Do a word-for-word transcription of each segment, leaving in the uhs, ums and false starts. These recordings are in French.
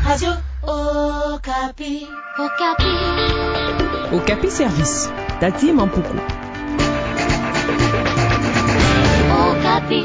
Radio Okapi. Okapi. Okapi Service. Tati Mampuku. Okapi.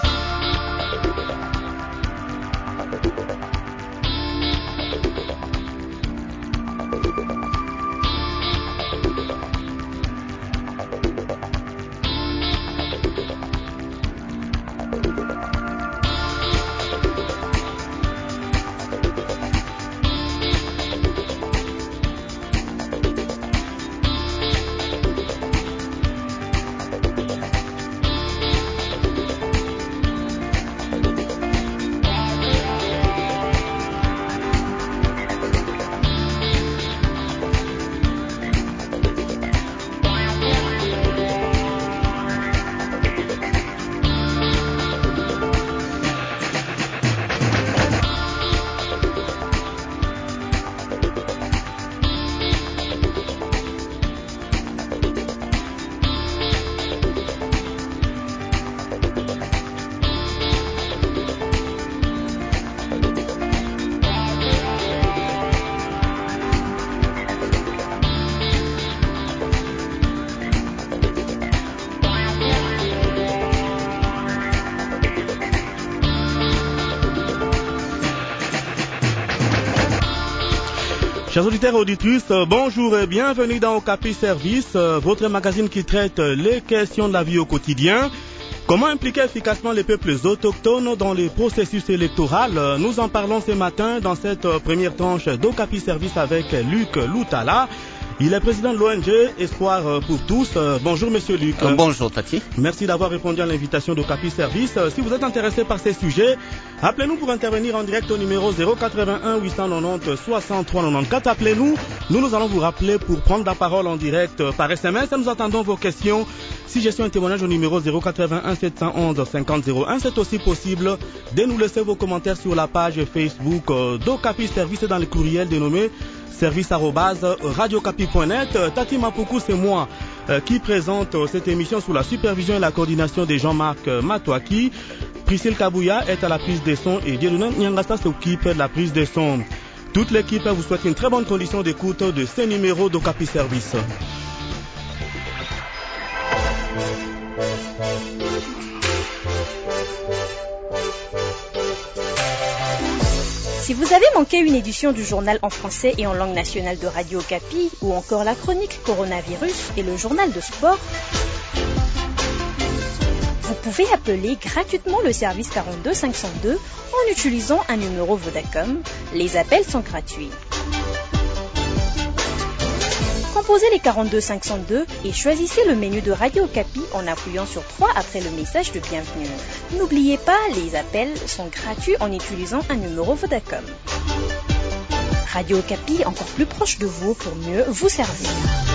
Chers auditeurs et auditrices, bonjour et bienvenue dans Okapi Service, votre magazine qui traite les questions de la vie au quotidien. Comment impliquer efficacement les peuples autochtones dans les processus électoraux? Nous en parlons ce matin dans cette première tranche d'Okapi Service avec Luc Loutala. Il est président de l'O N G Espoir pour tous. Bonjour Monsieur Luc. Euh, bonjour Tati. Merci d'avoir répondu à l'invitation d'Okapi Service. Si vous êtes intéressé par ces sujets, appelez-nous pour intervenir en direct au numéro zéro quatre-vingt-un huit cent quatre-vingt-dix soixante-trois quatre-vingt-quatorze. Appelez-nous. Nous, nous allons vous rappeler pour prendre la parole en direct par S M S. Nous attendons vos questions. Si j'ai un témoignage au numéro zéro quatre-vingt-un sept cent onze cinquante zéro un, c'est aussi possible de nous laisser vos commentaires sur la page Facebook d'Okapi Service et dans le courriel dénommé service arobase radiocapi point net. Tati Mampuku, c'est moi euh, qui présente euh, cette émission sous la supervision et la coordination de Jean-Marc euh, Matouaki. Priscille Kabouya est à la prise des sons et Dieudonné Nyangasta s'occupe de la prise des sons. Toute l'équipe vous souhaite une très bonne condition d'écoute de ces numéros d'Okapi Service. Si vous avez manqué une édition du journal en français et en langue nationale de Radio Okapi, ou encore la chronique Coronavirus et le journal de sport, vous pouvez appeler gratuitement le service quarante-deux cinq cent deux en utilisant un numéro Vodacom. Les appels sont gratuits. Composez les quarante-deux cinq cent deux et choisissez le menu de Radio Okapi en appuyant sur trois après le message de bienvenue. N'oubliez pas, les appels sont gratuits en utilisant un numéro Vodacom. Radio Okapi, encore plus proche de vous pour mieux vous servir.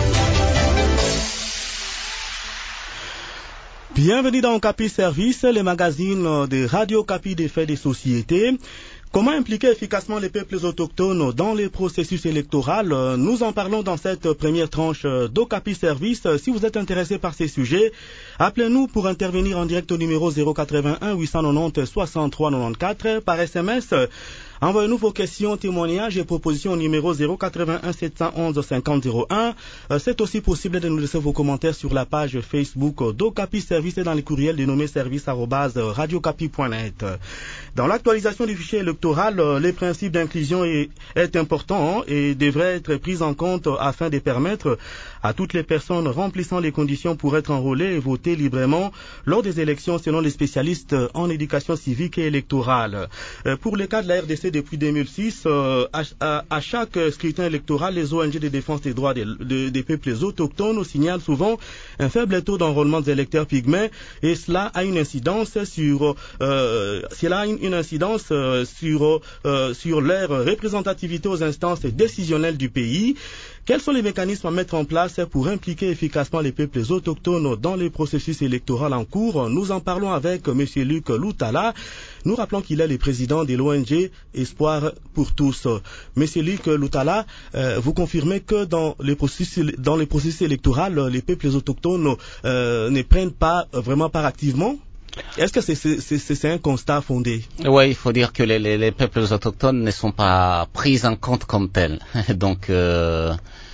Bienvenue dans Okapi Service, le magazine de Radio Okapi des faits des sociétés. Comment impliquer efficacement les peuples autochtones dans les processus électoraux? Nous en parlons dans cette première tranche d'Okapi Service. Si vous êtes intéressé par ces sujets, appelez-nous pour intervenir en direct au numéro zéro quatre-vingt-un huit cent quatre-vingt-dix soixante-trois quatre-vingt-quatorze par S M S. Envoyez-nous vos questions, témoignages et propositions au numéro zéro quatre-vingt-un sept cent onze cinquante zéro un. C'est aussi possible de nous laisser vos commentaires sur la page Facebook d'Okapi Service et dans les courriels dénommés service arobase radiocapi point net. Dans l'actualisation du fichier électoral, les principes d'inclusion est, est important et devrait être pris en compte afin de permettre à toutes les personnes remplissant les conditions pour être enrôlées et voter librement lors des élections selon les spécialistes en éducation civique et électorale. Pour le cas de la R D C depuis deux mille six, euh, à, à, à chaque scrutin électoral, les O N G de défense des droits des, de, des peuples autochtones nous signalent souvent un faible taux d'enrôlement des électeurs pygmées et cela a une incidence sur, euh, cela a une, une incidence euh, sur, euh, sur leur représentativité aux instances décisionnelles du pays. Quels sont les mécanismes à mettre en place pour impliquer efficacement les peuples autochtones dans les processus électoraux en cours? Nous en parlons avec M. Luc Loutala. Nous rappelons qu'il est le président de l'O N G Espoir pour tous. M. Luc Loutala, euh, vous confirmez que dans les processus, dans les processus électoraux, les peuples autochtones euh, ne prennent pas vraiment part activement? Est-ce que c'est, c'est, c'est, c'est un constat fondé? Oui, il faut dire que les, les, les peuples autochtones ne sont pas pris en compte comme tels. Donc, euh,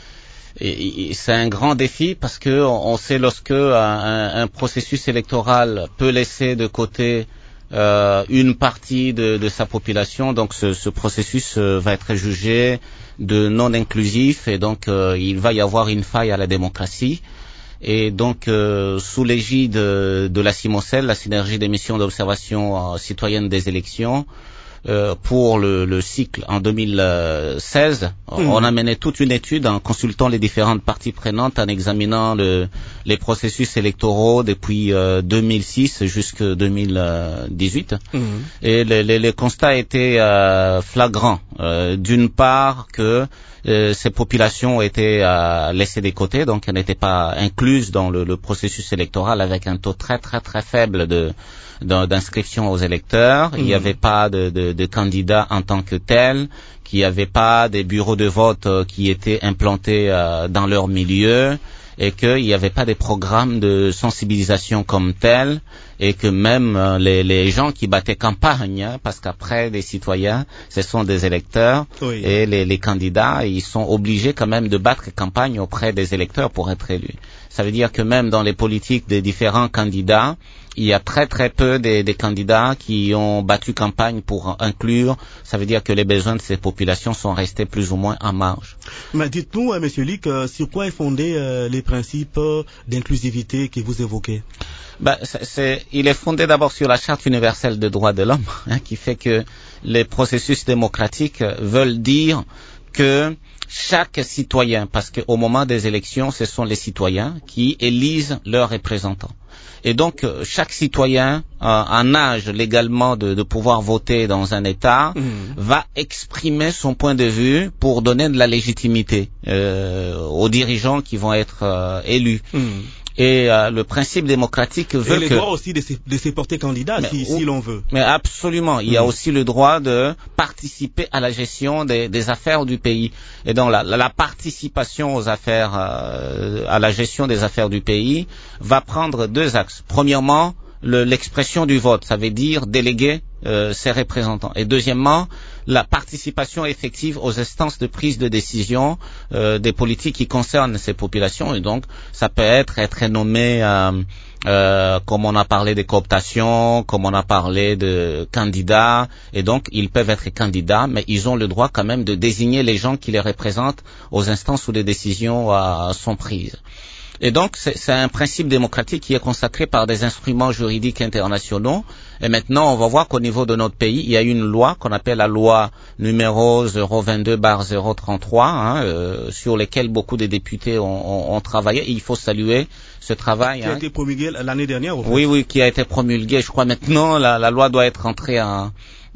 et, et c'est un grand défi parce que on sait lorsque un, un processus électoral peut laisser de côté euh, une partie de, de sa population, donc ce, ce processus euh, va être jugé de non inclusif et donc euh, il va y avoir une faille à la démocratie. Et donc, euh, sous l'égide de, de la CIMOCEL, la Synergie des missions d'observation euh, citoyenne des élections, euh, pour le, le cycle en deux mille seize, mmh. on a mené toute une étude en consultant les différentes parties prenantes, en examinant le, les processus électoraux depuis euh, deux mille six jusqu'en deux mille dix-huit. Mmh. Et le, le, le constat était euh, flagrant. Euh, d'une part que Euh, ces populations étaient euh, laissées de côté, donc elles n'étaient pas incluses dans le, le processus électoral avec un taux très très très faible de, de d'inscription aux électeurs. Mmh. Il n'y avait pas de, de, de candidats en tant que tels, qu'il n'y avait pas des bureaux de vote euh, qui étaient implantés euh, dans leur milieu, et qu'il n'y avait pas des programmes de sensibilisation comme tels, et que même euh, les, les gens qui battaient campagne, hein, parce qu'après les citoyens, ce sont des électeurs, oui. et les, les candidats, ils sont obligés quand même de battre campagne auprès des électeurs pour être élus. Ça veut dire que même dans les politiques des différents candidats, il y a très très peu des, des candidats qui ont battu campagne pour inclure. Ça veut dire que les besoins de ces populations sont restés plus ou moins en marge. Mais dites-nous, euh, Monsieur Luc, euh, sur quoi est fondé euh, les principes euh, d'inclusivité que vous évoquez? Ben, c'est, c'est, il est fondé d'abord sur la Charte universelle des droits de l'homme, hein, qui fait que les processus démocratiques veulent dire que chaque citoyen, parce qu'au moment des élections, ce sont les citoyens qui élisent leurs représentants. Et donc, chaque citoyen euh, en âge légalement de, de pouvoir voter dans un État mmh. va exprimer son point de vue pour donner de la légitimité euh, aux dirigeants qui vont être euh, élus. Mmh. Et euh, le principe démocratique veut et que... le droit aussi de se, de se porter candidat mais, si, ou, si l'on veut. Mais absolument. Il mmh. y a aussi le droit de participer à la gestion des, des affaires du pays. Et donc la, la, la participation aux affaires, euh, à la gestion des affaires du pays va prendre deux axes. Premièrement, le, l'expression du vote, ça veut dire déléguer euh, ses représentants. Et deuxièmement, la participation effective aux instances de prise de décision euh, des politiques qui concernent ces populations. Et donc, ça peut être être nommé, euh, euh, comme on a parlé de cooptation, comme on a parlé de candidats. Et donc, ils peuvent être candidats, mais ils ont le droit quand même de désigner les gens qui les représentent aux instances où les décisions euh, sont prises. Et donc, c'est, c'est un principe démocratique qui est consacré par des instruments juridiques internationaux. Et maintenant, on va voir qu'au niveau de notre pays, il y a une loi qu'on appelle la loi numéro zéro vingt-deux barre zéro trente-trois, hein, euh, sur lesquelles beaucoup de députés ont, ont, ont travaillé. Et il faut saluer ce travail. Qui hein. a été promulgué l'année dernière, au fait. Oui, oui, qui a été promulgué. Je crois maintenant, la, la loi doit être entrée en...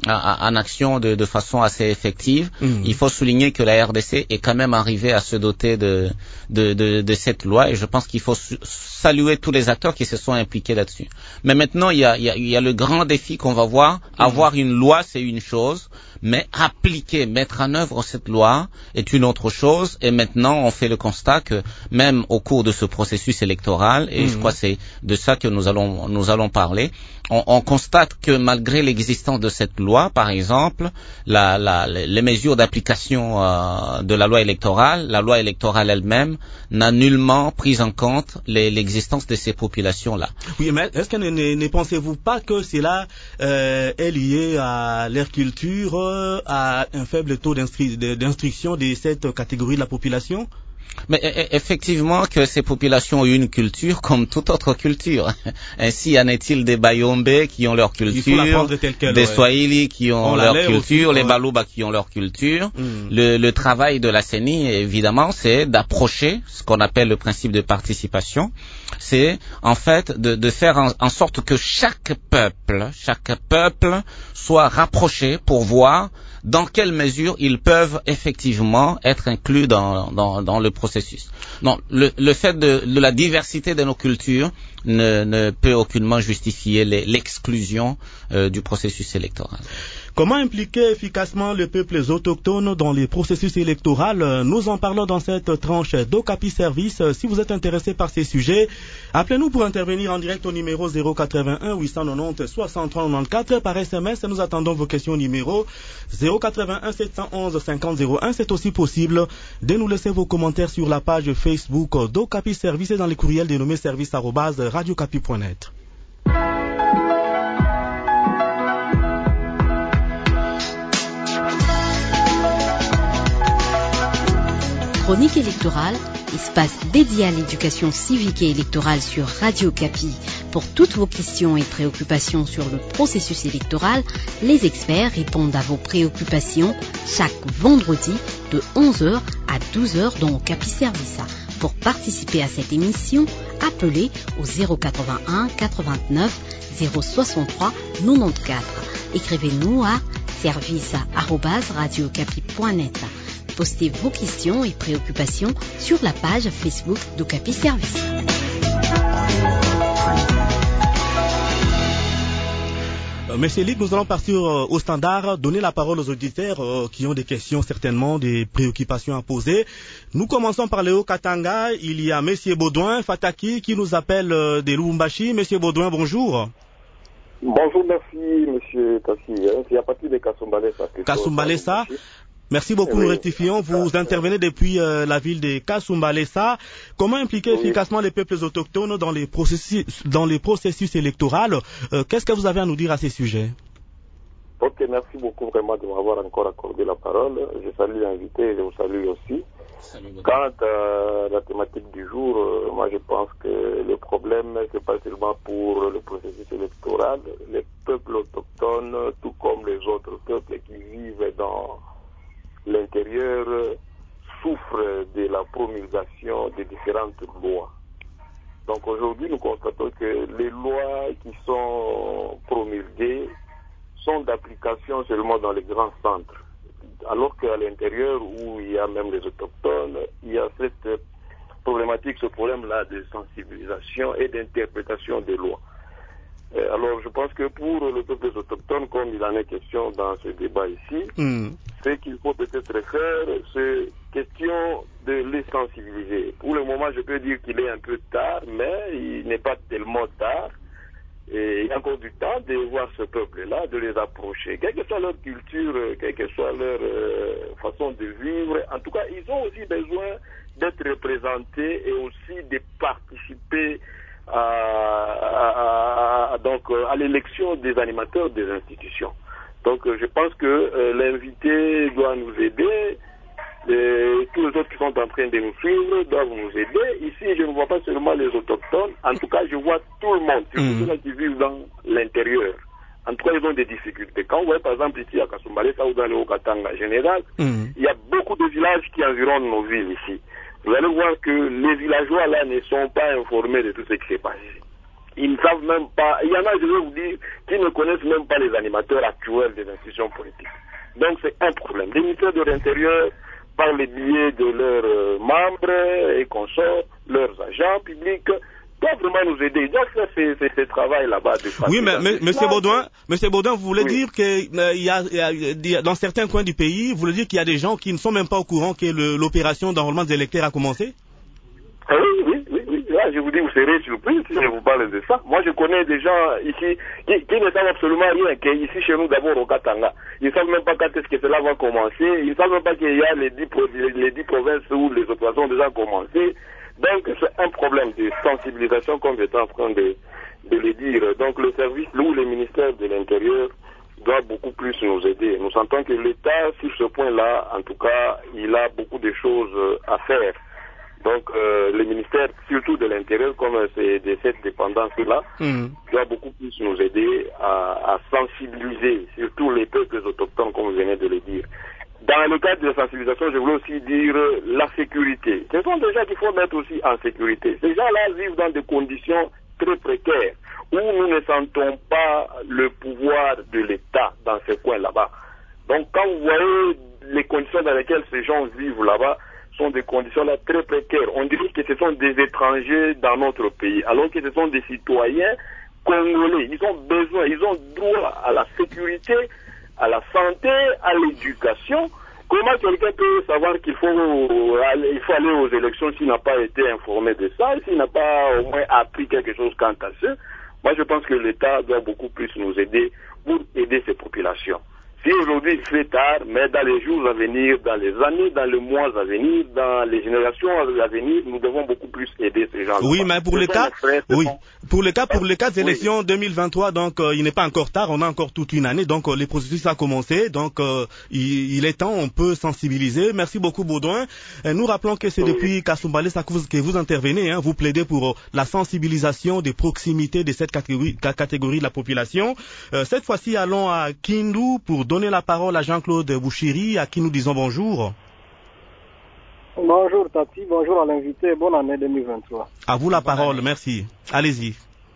en action de, de façon assez effective. Mmh. Il faut souligner que la R D C est quand même arrivée à se doter de, de, de, de cette loi, et je pense qu'il faut saluer tous les acteurs qui se sont impliqués là-dessus. Mais maintenant, il y a, il y a, il y a le grand défi qu'on va voir. Mmh. Avoir une loi, c'est une chose, mais appliquer, mettre en œuvre cette loi est une autre chose. Et maintenant, on fait le constat que même au cours de ce processus électoral, et mmh. je crois que c'est de ça que nous allons, nous allons parler, on, on constate que malgré l'existence de cette loi, par exemple, la, la, les mesures d'application euh, de la loi électorale, la loi électorale elle-même n'a nullement pris en compte les, l'existence de ces populations-là. Oui, mais est-ce que ne, ne, ne pensez-vous pas que cela euh, est lié à leur culture, euh, à un faible taux d'instru- d'instruction de cette catégorie de la population? Mais effectivement que ces populations ont une culture comme toute autre culture. Ainsi en est-il des Bayombe qui ont leur culture, quel, des ouais. Swahili qui ont On leur culture, aussi, les ouais. Baluba qui ont leur culture. Mm. Le, le travail de la C E N I, évidemment, c'est d'approcher ce qu'on appelle le principe de participation. C'est en fait de, de faire en, en sorte que chaque peuple, chaque peuple soit rapproché pour voir dans quelle mesure ils peuvent effectivement être inclus dans, dans, dans le processus. Non, le, le fait de, de la diversité de nos cultures ne, ne peut aucunement justifier les, l'exclusion euh, du processus électoral. Comment impliquer efficacement les peuples autochtones dans les processus électoraux? Nous en parlons dans cette tranche d'Okapi Service. Si vous êtes intéressé par ces sujets, appelez-nous pour intervenir en direct au numéro zéro quatre-vingt-un huit cent quatre-vingt-dix soixante-trois quatre-vingt-quatorze par S M S. Nous attendons vos questions au numéro zéro quatre-vingt-un sept cent onze cinquante zéro un. C'est aussi possible de nous laisser vos commentaires sur la page Facebook d'Okapi Service et dans les courriels dénommés service arobase radiocapi point net. Chronique électorale, espace dédié à l'éducation civique et électorale sur Radio Capi. Pour toutes vos questions et préoccupations sur le processus électoral, les experts répondent à vos préoccupations chaque vendredi de onze heures à douze heures dans Capi Service. Pour participer à cette émission, appelez au zéro quatre-vingt-un quatre-vingt-neuf zéro soixante-trois quatre-vingt-quatorze. Écrivez-nous à service arobase radiocapi point net. Postez vos questions et préoccupations sur la page Facebook d'Okapi Service. Monsieur Lick, nous allons partir au standard, donner la parole aux auditeurs qui ont des questions, certainement des préoccupations à poser. Nous commençons par Léo Katanga. Il y a Monsieur Baudouin Fataki qui nous appelle de Lubumbashi. Monsieur Baudouin, bonjour. Bonjour, merci Monsieur Tassi. C'est à partir de Kasumbalesa. Kasumbalesa. Merci beaucoup, oui. Nous rectifions. Vous intervenez depuis euh, la ville de Kasumbalesa. Comment impliquer oui. efficacement les peuples autochtones dans les processus, dans les processus électoraux? euh, Qu'est-ce que vous avez à nous dire à ces sujets? Ok, merci beaucoup vraiment de m'avoir encore accordé la parole. Je salue l'invité et je vous salue aussi. Salut, Quant à la thématique du jour, euh, moi je pense que le problème, c'est pas seulement pour le processus électoral. Les peuples autochtones, tout comme les autres peuples qui vivent dans l'intérieur, souffre de la promulgation de différentes lois. Donc aujourd'hui, nous constatons que les lois qui sont promulguées sont d'application seulement dans les grands centres. Alors qu'à l'intérieur, où il y a même les autochtones, il y a cette problématique, ce problème-là de sensibilisation et d'interprétation des lois. Alors je pense que pour le peuple autochtone, comme il en est question dans ce débat ici, mm. ce qu'il faut peut-être faire, c'est question de les sensibiliser. Pour le moment, je peux dire qu'il est un peu tard, mais il n'est pas tellement tard. Et il y a encore du temps de voir ce peuple-là, de les approcher. Quelle que soit leur culture, quelle que soit leur euh, façon de vivre, en tout cas, ils ont aussi besoin d'être représentés et aussi de participer À, à, à, donc, à l'élection des animateurs des institutions. Donc je pense que euh, l'invité doit nous aider, et tous les autres qui sont en train de nous suivre doivent nous aider. Ici, je ne vois pas seulement les autochtones, en tout cas je vois tout le monde, surtout mmh. ceux qui vivent dans l'intérieur. En tout cas, ils ont des difficultés. Quand vous voyez par exemple ici à Kasumbalesa ou dans le Haut-Katanga en général, mmh. il y a beaucoup de villages qui environnent nos villes ici. Vous allez voir que les villageois là ne sont pas informés de tout ce qui s'est passé. Ils ne savent même pas, il y en a, je vais vous dire, qui ne connaissent même pas les animateurs actuels des institutions politiques. Donc c'est un problème. Les ministères de l'Intérieur, par le biais de leurs euh, membres et consorts, leurs agents publics, doivent vraiment nous aider. Ils doivent faire ce, ce, ce travail là-bas. De oui, mais, mais Monsieur Baudouin, Monsieur Baudouin, vous voulez oui. dire que euh, il y, a, il y a dans certains coins du pays, vous voulez dire qu'il y a des gens qui ne sont même pas au courant que le, l'opération d'enrôlement des électeurs a commencé? Ah oui, oui, oui, oui. Là, je vous dis, vous serez surpris si je vous parle de ça. Moi, je connais des gens ici qui, qui ne savent absolument rien, qu'ici chez nous d'abord au Katanga. Ils ne savent même pas quand est-ce que cela va commencer. Ils ne savent même pas qu'il y a les dix, les dix provinces où les opérations ont déjà commencé. Donc, c'est un problème de sensibilisation, comme j'étais en train de, de le dire. Donc, le service, ou le ministère de l'Intérieur, doit beaucoup plus nous aider. Nous sentons que l'État, sur ce point-là, en tout cas, il a beaucoup de choses à faire. Donc, euh, le ministère, surtout de l'Intérieur, comme c'est de cette dépendance-là, mmh. doit beaucoup plus nous aider à, à sensibiliser, surtout les peuples autochtones, comme vous venez de le dire. Dans le cadre de la sensibilisation, je voulais aussi dire la sécurité. Ce sont des gens qu'il faut mettre aussi en sécurité. Ces gens-là vivent dans des conditions très précaires, où nous ne sentons pas le pouvoir de l'État dans ces coins là-bas. Donc quand vous voyez les conditions dans lesquelles ces gens vivent là-bas, sont des conditions là très précaires. On dirait que ce sont des étrangers dans notre pays, alors que ce sont des citoyens congolais. Ils ont besoin, ils ont droit à la sécurité, à la santé, à l'éducation. Comment quelqu'un peut savoir qu'il faut, euh, il faut aller aux élections s'il n'a pas été informé de ça, s'il n'a pas au moins appris quelque chose quant à ça? Moi, je pense que l'État doit beaucoup plus nous aider pour aider ces populations. Si aujourd'hui il fait tard, mais dans les jours à venir, dans les années, dans les mois à venir, dans les générations à venir, nous devons beaucoup plus aider ces gens-là. Oui, mais pour le cas, oui, pour le cas, pour le cas des élections oui. deux mille vingt-trois, donc euh, il n'est pas encore tard, on a encore toute une année, donc euh, les processus a commencé, donc euh, il, il est temps, on peut sensibiliser. Merci beaucoup, Baudouin. Et nous rappelons que c'est oui. depuis Kasumbalé que vous, que vous intervenez, hein, vous plaidez pour euh, la sensibilisation des proximités de cette catégorie, catégorie de la population. Euh, cette fois-ci, allons à Kindu pour donner la parole à Jean-Claude Bouchiri, à qui nous disons bonjour. Bonjour Tati, bonjour à l'invité, bonne année deux mille vingt-trois. À vous la parole, merci. Allez-y.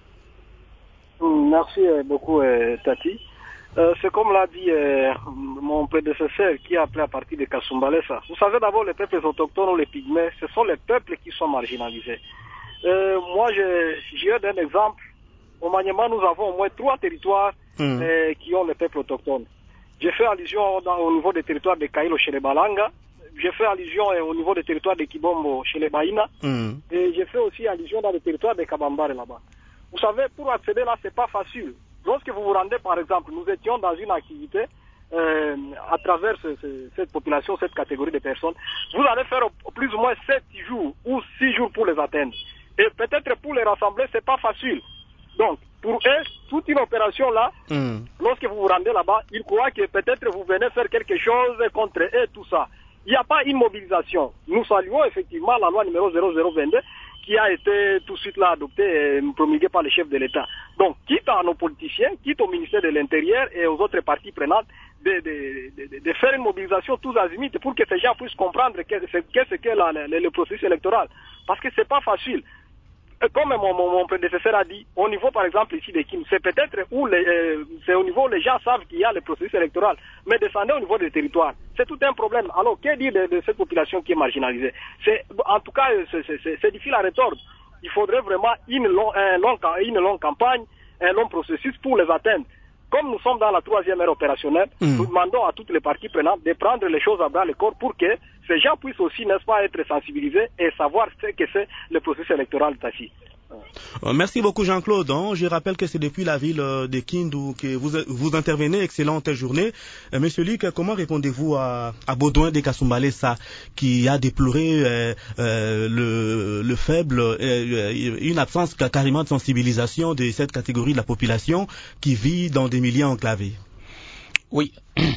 Merci beaucoup Tati. Euh, c'est comme l'a dit euh, mon prédécesseur qui a appelé à partir de Kasumbalesa. Vous savez d'abord les peuples autochtones ou les pygmées, ce sont les peuples qui sont marginalisés. Euh, moi j'ai eu un exemple. Au Maniema, nous avons au moins trois territoires mmh. euh, qui ont les peuples autochtones. J'ai fait allusion dans, au niveau des territoires de Kailo chez les Balanga. J'ai fait allusion euh, au niveau des territoires de Kibombo chez les Baïna. Mm. Et j'ai fait aussi allusion dans le territoire de Kabambare là-bas. Vous savez, pour accéder là, c'est pas facile. Lorsque vous vous rendez, par exemple, nous étions dans une activité euh, à travers ce, ce, cette population, cette catégorie de personnes, vous allez faire plus ou moins sept jours ou six jours pour les atteindre. Et peut-être pour les rassembler, c'est pas facile. Donc, pour eux, toute une opération là, mm. lorsque vous vous rendez là-bas, ils croient que peut-être vous venez faire quelque chose contre eux, tout ça. Il n'y a pas une mobilisation. Nous saluons effectivement la loi numéro zéro zéro vingt-deux qui a été tout de suite là adoptée et promulguée par le chef de l'État. Donc, quitte à nos politiciens, quitte au ministère de l'Intérieur et aux autres parties prenantes, de, de, de, de faire une mobilisation tous azimuts pour que ces gens puissent comprendre qu'est-ce que, que la, le, le processus électoral. Parce que c'est pas facile. Comme mon, mon, mon prédécesseur a dit, au niveau par exemple ici de Kim, c'est peut-être où les, euh, c'est au niveau où les gens savent qu'il y a le processus électoral, mais descendez au niveau des territoires, c'est tout un problème. Alors que dire de, de cette population qui est marginalisée? C'est, en tout cas, c'est difficile à rétordre. Il faudrait vraiment une, long, un long, une longue campagne, un long processus pour les atteindre. Comme nous sommes dans la troisième ère opérationnelle, mmh. nous demandons à toutes les parties prenantes de prendre les choses à bras le corps pour que ces gens puissent aussi, n'est-ce pas, être sensibilisés et savoir ce que c'est le processus électoral d'Assis. Merci beaucoup Jean-Claude. Je rappelle que c'est depuis la ville de Kindu que vous, vous intervenez. Excellente journée. Monsieur Luc, comment répondez-vous à, à Baudouin de Kasumbalesa qui a déploré euh, euh, le, le faible, euh, une absence carrément de sensibilisation de cette catégorie de la population qui vit dans des milieux enclavés? Oui,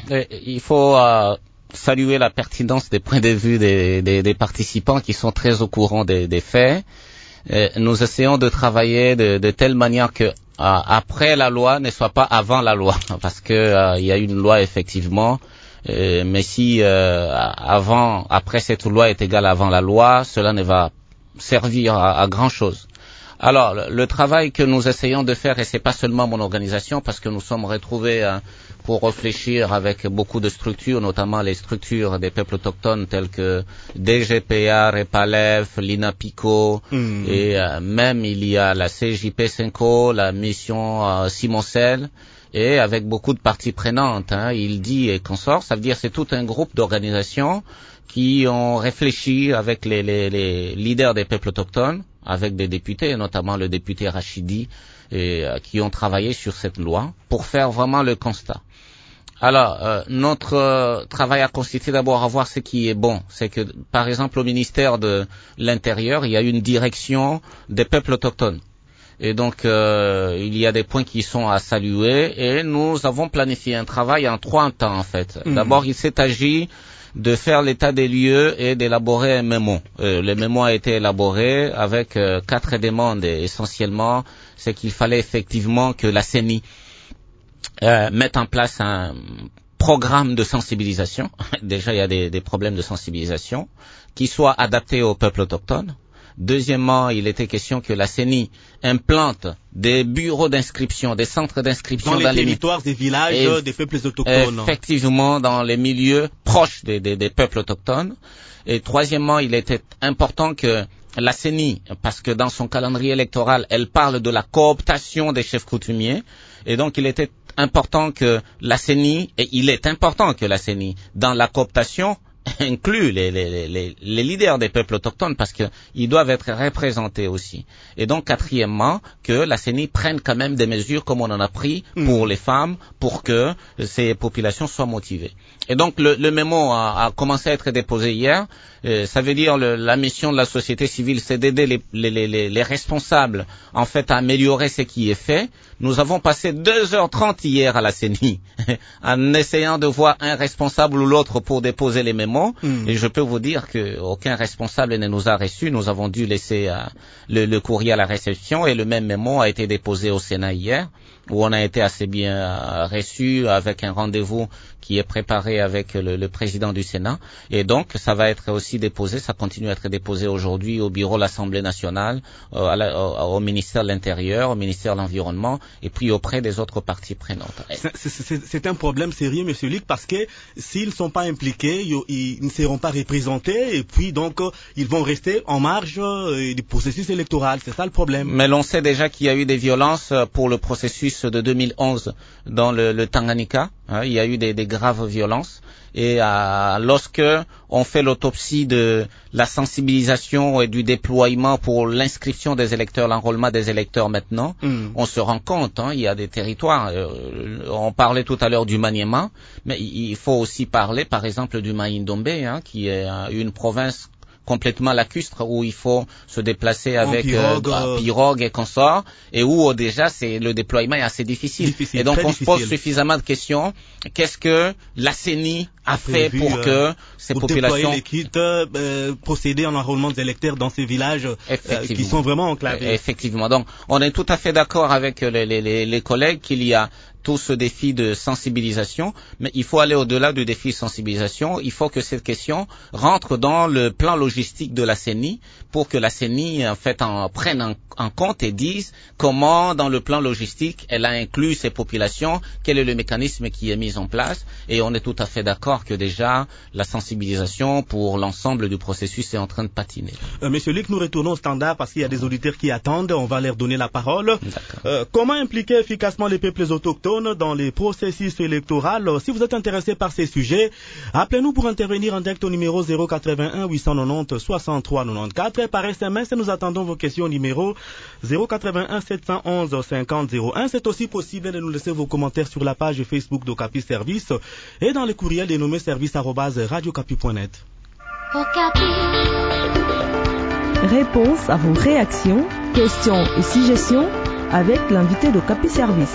il faut euh, saluer la pertinence des points de vue des, des, des participants qui sont très au courant des, des faits. Et nous essayons de travailler de, de telle manière que euh, après la loi ne soit pas avant la loi, parce que euh, il y a une loi effectivement, euh, mais si euh, avant, après cette loi est égale avant la loi, cela ne va servir à, à grand chose. Alors, le, le travail que nous essayons de faire, et c'est pas seulement mon organisation, parce que nous sommes retrouvés hein, pour réfléchir avec beaucoup de structures, notamment les structures des peuples autochtones telles que D G P A, Repalef, l'INAPICO, mmh. et euh, même il y a la C J P cinq O, la mission euh, Simoncel, et avec beaucoup de parties prenantes, hein, il dit et consorts, ça veut dire c'est tout un groupe d'organisations qui ont réfléchi avec les, les, les leaders des peuples autochtones, avec des députés, notamment le député Rachidi, et, euh, qui ont travaillé sur cette loi pour faire vraiment le constat. Alors, euh, notre euh, travail a consisté d'abord à voir ce qui est bon. C'est que, par exemple, au ministère de l'Intérieur, il y a une direction des peuples autochtones. Et donc, euh, il y a des points qui sont à saluer, et nous avons planifié un travail en trois temps, en fait. Mmh. D'abord, il s'est agi de faire l'état des lieux et d'élaborer un mémo. Euh, le mémo a été élaboré avec euh, quatre demandes et essentiellement, c'est qu'il fallait effectivement que la C E N I euh, mette en place un programme de sensibilisation. Déjà, il y a des, des problèmes de sensibilisation qui soit adapté au peuple autochtone. Deuxièmement, il était question que la C E N I implante des bureaux d'inscription, des centres d'inscription dans les dans territoires, les... des villages, et, des peuples autochtones. Effectivement, dans les milieux proches des, des, des peuples autochtones. Et troisièmement, il était important que la C E N I, parce que dans son calendrier électoral, elle parle de la cooptation des chefs coutumiers, et donc il était important que la C E N I, et il est important que la C E N I, dans la cooptation, inclut les, les, les, les leaders des peuples autochtones parce qu'ils doivent être représentés aussi. Et donc, quatrièmement, que la C E N I prenne quand même des mesures comme on en a pris pour mmh. les femmes, pour que ces populations soient motivées. Et donc, le, le mémo a, a commencé à être déposé hier. Euh, ça veut dire le, la mission de la société civile, c'est d'aider les, les, les, les responsables, en fait, à améliorer ce qui est fait. Nous avons passé deux heures trente hier à la C E N I, en essayant de voir un responsable ou l'autre pour déposer les mémos. Mmh. Et je peux vous dire qu'aucun responsable ne nous a reçus. Nous avons dû laisser euh, le, le courrier à la réception et le même mémo a été déposé au Sénat hier, où on a été assez bien euh, reçus avec un rendez-vous qui est préparé avec le, le président du Sénat. Et donc, ça va être aussi déposé, ça continue à être déposé aujourd'hui au bureau de l'Assemblée nationale, euh, à la, au, au ministère de l'Intérieur, au ministère de l'Environnement, et puis auprès des autres parties prenantes. C'est un problème sérieux, Monsieur Luc, parce que s'ils ne sont pas impliqués, ils ne seront pas représentés, et puis donc, ils vont rester en marge du processus électoral. C'est ça le problème. Mais l'on sait déjà qu'il y a eu des violences pour le processus de deux mille onze dans le, le Tanganyika. Hein, il y a eu des, des graves violences. Et euh, lorsque on fait l'autopsie de la sensibilisation et du déploiement pour l'inscription des électeurs, l'enrôlement des électeurs maintenant, mmh. on se rend compte, hein, il y a des territoires. Euh, on parlait tout à l'heure du Maniema, mais il faut aussi parler, par exemple, du Maïndombe, hein, qui est euh, une province complètement lacustre où il faut se déplacer avec pirogue, euh, pirogue et consorts, et où déjà c'est le déploiement est assez difficile. difficile et donc on difficile. se pose suffisamment de questions. Qu'est-ce que la C E N I a, a fait prévu, pour que ces pour populations les kits, euh, procéder en enrôlement des électeurs dans ces villages euh, qui sont vraiment enclavés. Effectivement. Donc on est tout à fait d'accord avec les, les, les, les collègues qu'il y a tout ce défi de sensibilisation, mais il faut aller au-delà du défi de sensibilisation. Il faut que cette question rentre dans le plan logistique de la C E N I pour que la C E N I en fait en prenne en, en compte et dise comment dans le plan logistique elle a inclus ces populations, quel est le mécanisme qui est mis en place. Et on est tout à fait d'accord que déjà la sensibilisation pour l'ensemble du processus est en train de patiner. Euh, Monsieur Luc, nous retournons au standard parce qu'il y a des auditeurs qui attendent. On va leur donner la parole. Euh, comment impliquer efficacement les peuples autochtones dans les processus électoraux? Si vous êtes intéressé par ces sujets, appelez-nous pour intervenir en direct au numéro zéro quatre-vingt-un huit cent quatre-vingt-dix soixante-trois quatre-vingt-quatorze. Par S M S, nous attendons vos questions au numéro zéro quatre-vingt-un sept cent onze cinquante zéro un. C'est aussi possible de nous laisser vos commentaires sur la page Facebook d'Okapi Service et dans le courriel dénommé service arobase radiocapi point net. Réponse à vos réactions, questions et suggestions avec l'invité d'Okapi Service.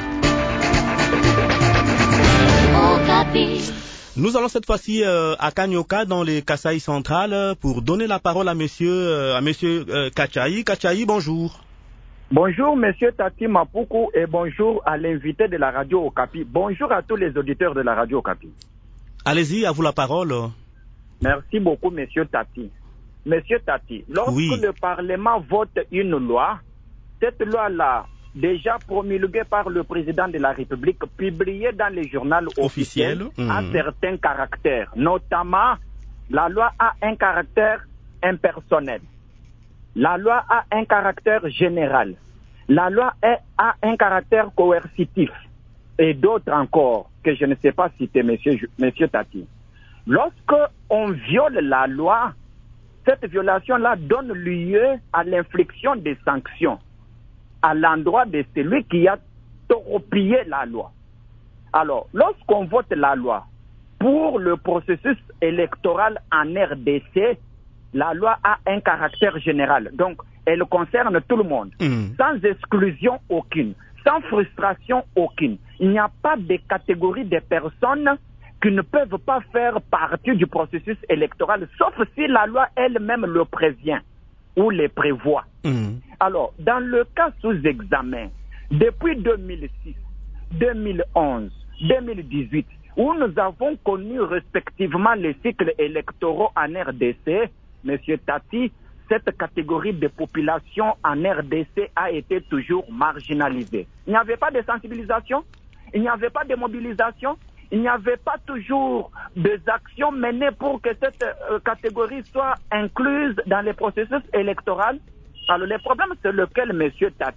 Nous allons cette fois-ci euh, à Kanyoka dans les Kasaï centrales pour donner la parole à monsieur euh, à monsieur euh, Kachaï. Kachaï, bonjour. Bonjour monsieur Tati Mapuku et bonjour à l'invité de la radio Okapi. Bonjour à tous les auditeurs de la radio Okapi. Allez-y, à vous la parole. Merci beaucoup monsieur Tati. Monsieur Tati, lorsque oui. le Parlement vote une loi, cette loi-là déjà promulguée par le président de la République, publiée dans les journaux officiels, mmh. a certains caractères. Notamment, la loi a un caractère impersonnel. La loi a un caractère général. La loi est, a un caractère coercitif. Et d'autres encore, que je ne sais pas citer, monsieur, monsieur Tati. Lorsque on viole la loi, cette violation-là donne lieu à l'infliction des sanctions à l'endroit de celui qui a torpillé la loi. Alors, lorsqu'on vote la loi pour le processus électoral en R D C, la loi a un caractère général. Donc, elle concerne tout le monde, mmh. sans exclusion aucune, sans frustration aucune. Il n'y a pas de catégorie de personnes qui ne peuvent pas faire partie du processus électoral, sauf si la loi elle-même le prévient ou le prévoit. Mmh. Alors, dans le cas sous examen, depuis deux mille six, deux mille onze, deux mille dix-huit, où nous avons connu respectivement les cycles électoraux en R D C, Monsieur Tati, cette catégorie de population en R D C a été toujours marginalisée. Il n'y avait pas de sensibilisation, il n'y avait pas de mobilisation, il n'y avait pas toujours des actions menées pour que cette euh, catégorie soit incluse dans les processus électoraux. Alors le problème c'est lequel, Monsieur Tati?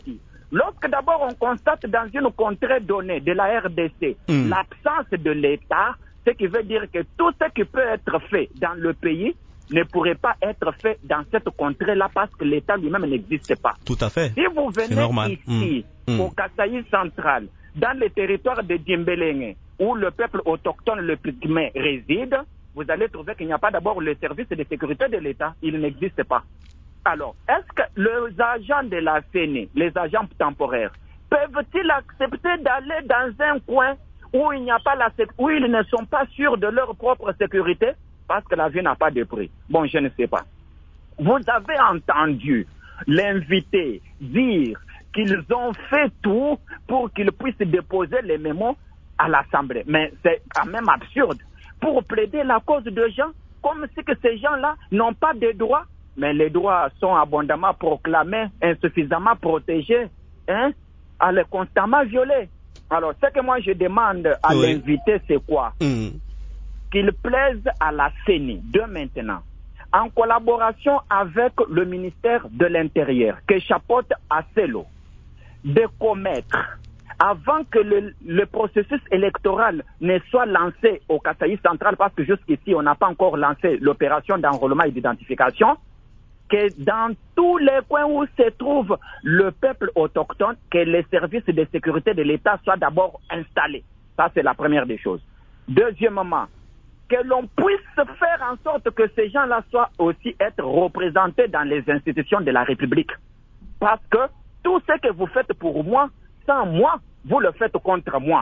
Lorsque d'abord on constate dans une contrée donnée de la R D C mm. l'absence de l'État, ce qui veut dire que tout ce qui peut être fait dans le pays ne pourrait pas être fait dans cette contrée-là parce que l'État lui-même n'existe pas. Tout à fait. Si vous venez ici, mmh. au Kasaï central, dans le territoire de Diembélenge, où le peuple autochtone, le Pygmée, réside, vous allez trouver qu'il n'y a pas d'abord le service de sécurité de l'État. Il n'existe pas. Alors, est-ce que les agents de la C E N I, les agents temporaires, peuvent-ils accepter d'aller dans un coin où il n'y a pas la où ils ne sont pas sûrs de leur propre sécurité? Parce que la vie n'a pas de prix. Bon, je ne sais pas. Vous avez entendu l'invité dire qu'ils ont fait tout pour qu'ils puissent déposer les mémos à l'Assemblée. Mais c'est quand même absurde. Pour plaider la cause de gens, comme si que ces gens-là n'ont pas de droits. Mais les droits sont abondamment proclamés, insuffisamment protégés, hein, à les constamment violés. Alors, ce que moi je demande à oui. l'invité, c'est quoi? Mmh. Qu'il plaise à la C E N I de maintenant, en collaboration avec le ministère de l'Intérieur, que chapeaute à Celo, de commettre, avant que le, le processus électoral ne soit lancé au Kasaï central, parce que jusqu'ici, on n'a pas encore lancé l'opération d'enrôlement et d'identification, que dans tous les coins où se trouve le peuple autochtone, que les services de sécurité de l'État soient d'abord installés. Ça, c'est la première des choses. Deuxièmement, que l'on puisse faire en sorte que ces gens-là soient aussi être représentés dans les institutions de la République. Parce que tout ce que vous faites pour moi, sans moi, vous le faites contre moi.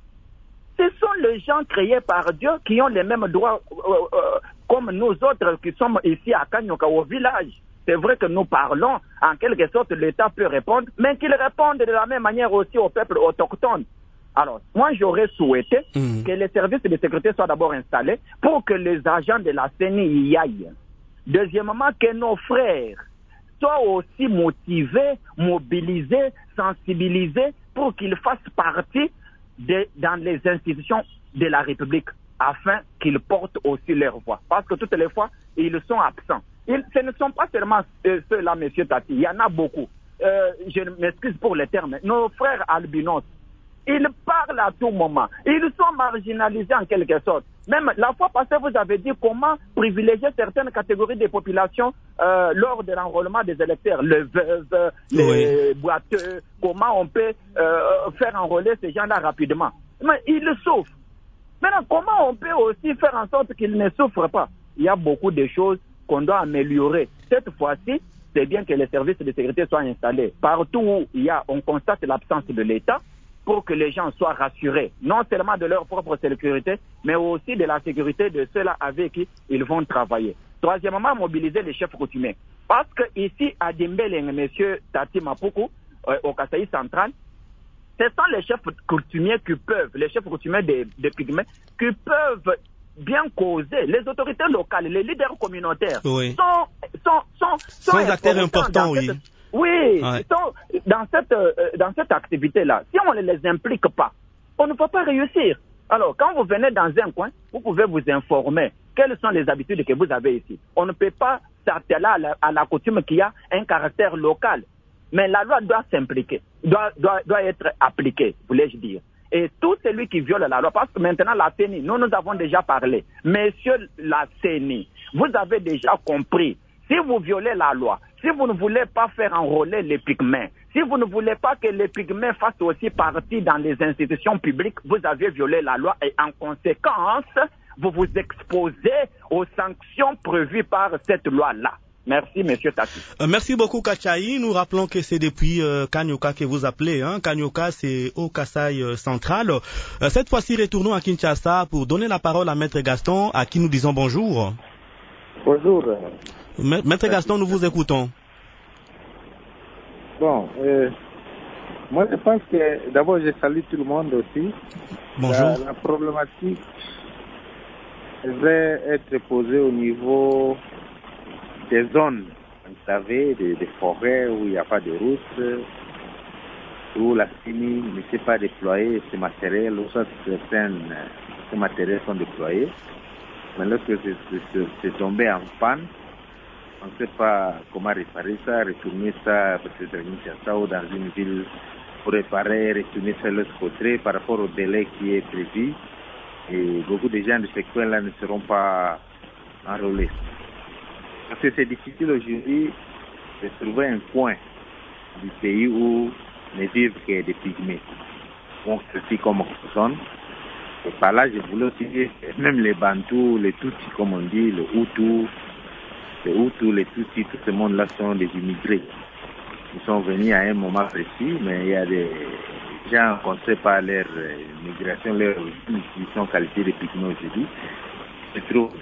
Ce sont les gens créés par Dieu qui ont les mêmes droits euh, euh, comme nous autres qui sommes ici à Kanyoka, au village. C'est vrai que nous parlons, en quelque sorte, l'État peut répondre, mais qu'il réponde de la même manière aussi au peuple autochtone. Alors, moi, j'aurais souhaité mmh. que les services de sécurité soient d'abord installés pour que les agents de la C E N I y aillent. Deuxièmement, que nos frères soient aussi motivés, mobilisés, sensibilisés pour qu'ils fassent partie de, dans les institutions de la République afin qu'ils portent aussi leur voix. Parce que toutes les fois, ils sont absents. Ils, ce ne sont pas seulement euh, ceux-là, M. Tati, il y en a beaucoup. Euh, je m'excuse pour les termes. Nos frères albinos, ils parlent à tout moment. Ils sont marginalisés en quelque sorte. Même la fois passée, vous avez dit comment privilégier certaines catégories de populations euh, lors de l'enrôlement des électeurs. Les veuves, les oui. boiteux, comment on peut euh, faire enrôler ces gens-là rapidement. Mais ils souffrent. Maintenant, comment on peut aussi faire en sorte qu'ils ne souffrent pas? Il y a beaucoup de choses qu'on doit améliorer. Cette fois-ci, c'est bien que les services de sécurité soient installés. Partout où il y a, on constate l'absence de l'État, pour que les gens soient rassurés, non seulement de leur propre sécurité, mais aussi de la sécurité de ceux-là avec qui ils vont travailler. Troisièmement, mobiliser les chefs coutumiers. Parce que ici, à Diembélenge, M. Tati Mapuku, euh, au Kasaï central, ce sont les chefs coutumiers qui peuvent, les chefs coutumiers des de Pygmées, qui peuvent bien causer. Les autorités locales, les leaders communautaires oui. sont, sont, sont, sont, sont acteurs importants, oui. Cette... Oui, ouais. sont dans cette euh, dans cette activité-là. Si on ne les implique pas, on ne peut pas réussir. Alors, quand vous venez dans un coin, vous pouvez vous informer quelles sont les habitudes que vous avez ici. On ne peut pas s'atteler à la, à la coutume qui a un caractère local. Mais la loi doit s'impliquer, doit, doit, doit être appliquée, voulais-je dire. Et tout celui qui viole la loi, parce que maintenant la C E N I, nous nous avons déjà parlé. Messieurs la C E N I, vous avez déjà compris. Si vous violez la loi, si vous ne voulez pas faire enrôler les Pygmées, si vous ne voulez pas que les Pygmées fassent aussi partie dans les institutions publiques, vous avez violé la loi et en conséquence, vous vous exposez aux sanctions prévues par cette loi-là. Merci, Monsieur Tati. Euh, merci beaucoup, Kachaï. Nous rappelons que c'est depuis euh, Kanyoka que vous appelez. Hein. Kanyoka, c'est au Kasaï euh, central. Euh, cette fois-ci, retournons à Kinshasa pour donner la parole à Maître Gaston, à qui nous disons bonjour. Bonjour. Maître Gaston, nous vous écoutons. Bon, euh, moi je pense que d'abord je salue tout le monde aussi. Bonjour. La, la problématique devrait être posée au niveau des zones, vous savez, des, des forêts où il n'y a pas de route, où la C E N I ne sait pas déployer ces matériels, où certains ces matériels sont déployés. Mais lorsque c'est tombé en panne, On ne sait pas comment réparer ça, retourner ça, peut-être à Kinshasa ou dans une ville pour réparer, retourner ça de l'autre côté par rapport au délai qui est prévu. Et beaucoup de gens de ce coin-là ne seront pas enrôlés. Parce que c'est difficile aujourd'hui de trouver un coin du pays où ne vivent que des pygmées. Donc, ceci comme personne. Et par là, je voulais aussi dire, même les Bantous, les Tutsis, comme on dit, les Hutus, les Hutus, les Tutsis, tout ce monde-là sont des immigrés. Ils sont venus à un moment précis, mais il y a des gens qu'on ne sait pas leur migration, leur origine, qui sont qualifiés de pygmées aujourd'hui. Je trouve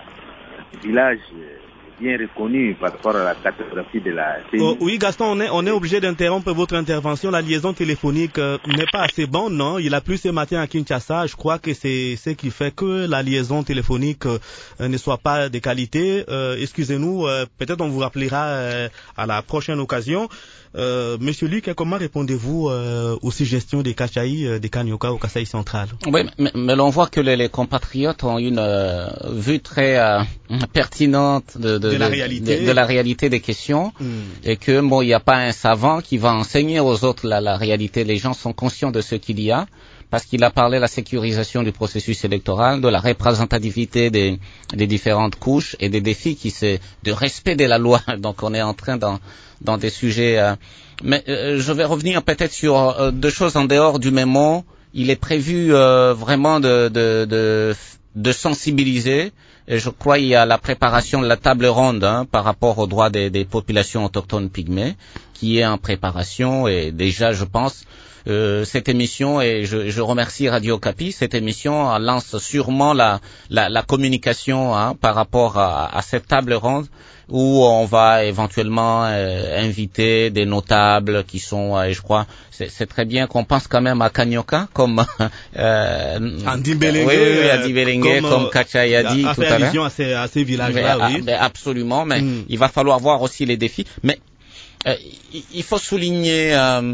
un village bien reconnu par rapport à la cartographie de la C I. Oh, oui, Gaston, on est, on est obligé d'interrompre votre intervention. La liaison téléphonique euh, n'est pas assez bonne, non? Il a plu ce matin à Kinshasa. Je crois que c'est ce qui fait que la liaison téléphonique euh, ne soit pas de qualité. Euh, excusez-nous, euh, peut-être on vous rappellera euh, à la prochaine occasion. Euh, Monsieur Luc, comment répondez-vous euh, aux suggestions des Kachaï, euh, des Kanyoka au Kasaï central? Oui, mais, mais l'on voit que les, les compatriotes ont une euh, vue très euh, pertinente de, de, de, la de, réalité. De, de la réalité des questions, mm. et que bon, il n'y a pas un savant qui va enseigner aux autres la, la réalité. Les gens sont conscients de ce qu'il y a, parce qu'il a parlé de la sécurisation du processus électoral, de la représentativité des, des différentes couches et des défis qui c'est de respect de la loi. Donc on est en train dans dans des sujets. Euh, mais euh, je vais revenir peut-être sur euh, deux choses en dehors du mémo. Il est prévu euh, vraiment de, de, de, de sensibiliser. Et je crois qu'il y a la préparation de la table ronde hein, par rapport aux droits des, des populations autochtones pygmées qui est en préparation. Et déjà, je pense, euh, cette émission, et je, je remercie Radio Okapi, cette émission lance sûrement la, la, la communication hein, par rapport à, à cette table ronde, où on va éventuellement euh, inviter des notables qui sont, euh, je crois, c'est, c'est très bien qu'on pense quand même à Kanyoka, comme euh, Andi Belengue, oui, oui, Andi Belengue, comme, comme Kachaï a dit tout à l'heure. À ces, à ces villages-là, mais, oui. Mais absolument, mais mm. il va falloir voir aussi les défis. Mais euh, il faut souligner euh,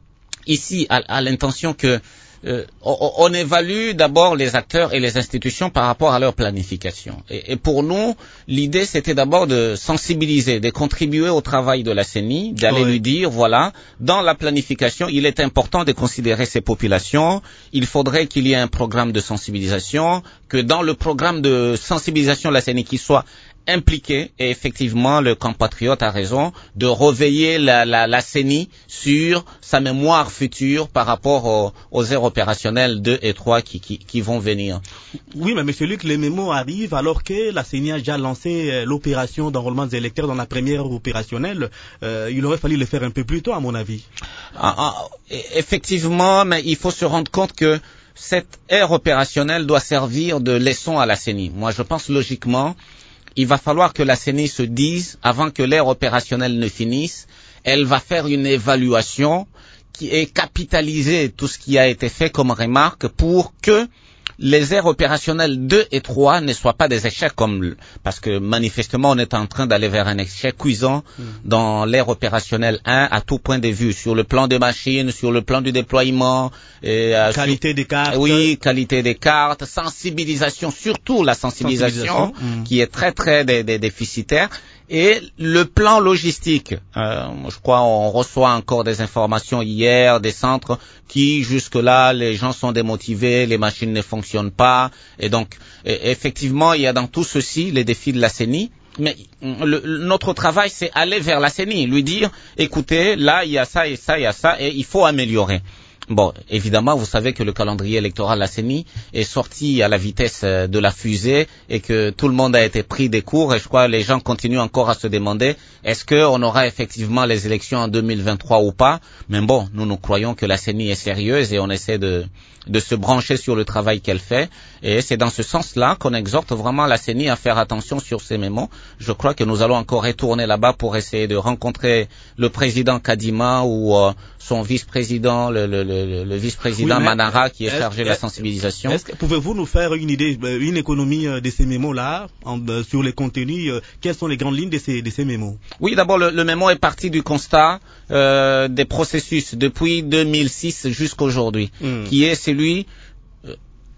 ici à, à l'intention que Euh, on, on évalue d'abord les acteurs et les institutions par rapport à leur planification. Et, et pour nous, l'idée, c'était d'abord de sensibiliser, de contribuer au travail de la C E N I, d'aller oui. lui dire, voilà, dans la planification, il est important de considérer ces populations, il faudrait qu'il y ait un programme de sensibilisation, que dans le programme de sensibilisation de la C E N I qui soit impliqué, et effectivement le compatriote a raison de réveiller la, la, la C E N I sur sa mémoire future par rapport aux, aux aires opérationnelles deux et trois qui, qui, qui vont venir. Oui, mais monsieur Luc, les mémos arrivent alors que la C E N I a déjà lancé l'opération d'enrôlement des électeurs dans la première opérationnelle. Euh, il aurait fallu le faire un peu plus tôt, à mon avis. Ah, ah, effectivement, mais il faut se rendre compte que cette aire opérationnelle doit servir de leçon à la C E N I. Moi, je pense logiquement il va falloir que la C E N I se dise, avant que l'ère opérationnelle ne finisse, elle va faire une évaluation qui est capitalisée tout ce qui a été fait comme remarque pour que les aires opérationnelles deux et trois ne soient pas des échecs comme, parce que manifestement on est en train d'aller vers un échec cuisant mmh. dans l'ère opérationnelle un à tout point de vue, sur le plan des machines, sur le plan du déploiement, et, euh, qualité sur, des cartes. Oui, qualité des cartes, sensibilisation, surtout la sensibilisation, sensibilisation. Mmh. qui est très très dé, dé, déficitaire. Et le plan logistique, euh, je crois on reçoit encore des informations hier, des centres qui jusque-là, les gens sont démotivés, les machines ne fonctionnent pas. Et donc, et effectivement, il y a dans tout ceci les défis de la C E N I. Mais le, notre travail, c'est aller vers la C E N I, lui dire, écoutez, là, il y a ça et ça, il y a ça, et il faut améliorer. Bon, évidemment, vous savez que le calendrier électoral de la C E N I est sorti à la vitesse de la fusée et que tout le monde a été pris des cours et je crois que les gens continuent encore à se demander est-ce qu'on aura effectivement les élections en deux mille vingt-trois ou pas. Mais bon, nous nous croyons que la C E N I est sérieuse et on essaie de, de se brancher sur le travail qu'elle fait. Et c'est dans ce sens-là qu'on exhorte vraiment la C E N I à faire attention sur ces mémos. Je crois que nous allons encore retourner là-bas pour essayer de rencontrer le président Kadima ou euh, son vice-président, le, le, le, le vice-président oui, Manara qui est, est chargé de la sensibilisation. Est-ce que pouvez-vous nous faire une idée, une économie de ces mémos-là en, sur les contenus? Quelles sont les grandes lignes de ces, de ces mémos? Oui, d'abord le, le mémo est parti du constat euh, des processus depuis deux mille six jusqu'à aujourd'hui, mmh. qui est celui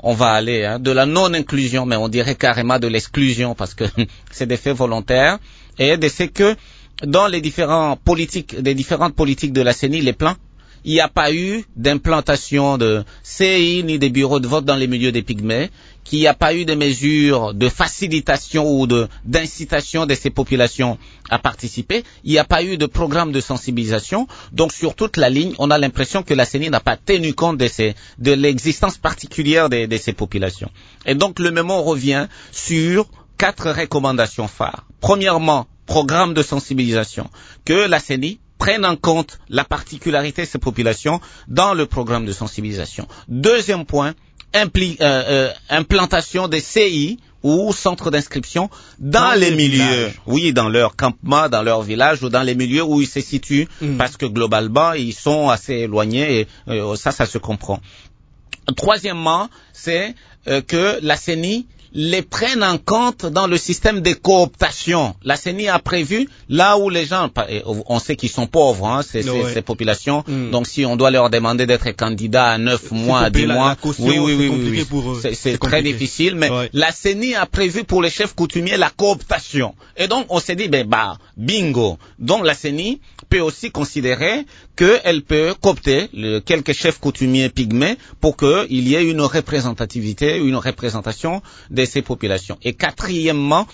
on va aller hein, de la non-inclusion, mais on dirait carrément de l'exclusion parce que c'est des faits volontaires. Et c'est que dans les différents politiques, des différentes politiques de la C E N I, les plans, il n'y a pas eu d'implantation de C I ni des bureaux de vote dans les milieux des pygmées, qu'il n'y a pas eu de mesures de facilitation ou de d'incitation de ces populations à participer, il n'y a pas eu de programme de sensibilisation. Donc sur toute la ligne, on a l'impression que la C E N I n'a pas tenu compte de, ces, de l'existence particulière de, de ces populations. Et donc le mémo revient sur quatre recommandations phares. Premièrement, programme de sensibilisation, que la C E N I prennent en compte la particularité de ces populations dans le programme de sensibilisation. Deuxième point, impli, euh, euh, implantation des C I ou centres d'inscription dans, dans les, les milieux, villages. Oui, dans leur campement, dans leur village ou dans les milieux où ils se situent, mmh. parce que globalement, ils sont assez éloignés et euh, ça, ça se comprend. Troisièmement, c'est euh, que la C E N I les prennent en compte dans le système de cooptation. La C E N I a prévu là où les gens, on sait qu'ils sont pauvres, hein, ces, no, ces, ouais. ces populations. Mm. Donc si on doit leur demander d'être candidat à neuf mois, à dix mois, la caution, oui, oui, oui, oui, oui. Pour eux. C'est, c'est, c'est très difficile. Mais ouais. la C E N I a prévu pour les chefs coutumiers la cooptation. Et donc on s'est dit, ben bah, bingo. Donc la C E N I peut aussi considérer qu'elle peut coopter le, quelques chefs coutumiers pygmées pour qu'il y ait une représentativité, une représentation des ces populations. Et quatrièmement,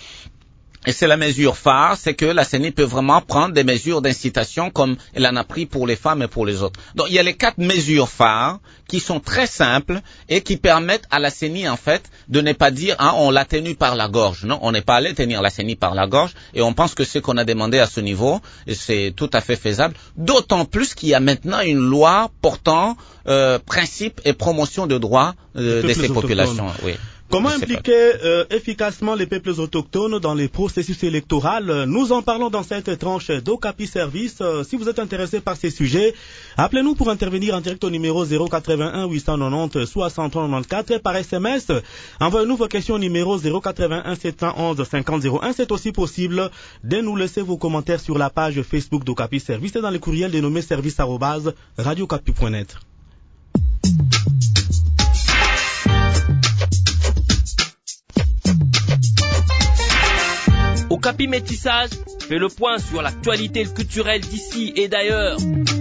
et c'est la mesure phare, c'est que la C E N I peut vraiment prendre des mesures d'incitation comme elle en a pris pour les femmes et pour les autres. Donc il y a les quatre mesures phares qui sont très simples et qui permettent à la C E N I en fait de ne pas dire hein, on l'a tenu par la gorge. Non, on n'est pas allé tenir la C E N I par la gorge et on pense que ce qu'on a demandé à ce niveau, c'est tout à fait faisable. D'autant plus qu'il y a maintenant une loi portant euh, principe et promotion de droits euh, de ces populations. Oui. Comment impliquer euh, efficacement les peuples autochtones dans les processus électoraux? Nous en parlons dans cette tranche d'Okapi Service. Euh, si vous êtes intéressé par ces sujets, appelez-nous pour intervenir en direct au numéro zéro quatre-vingt-un huit cent quatre-vingt-dix soixante-trois quatre-vingt-quatorze par S M S. Envoyez-nous vos questions au numéro zéro quatre-vingt-un sept cent onze cinquante zéro un. C'est aussi possible de nous laisser vos commentaires sur la page Facebook d'Okapi Service et dans le courriel dénommé service arobase radiocapi point net. Okapi Métissage fait le point sur l'actualité culturelle d'ici et d'ailleurs.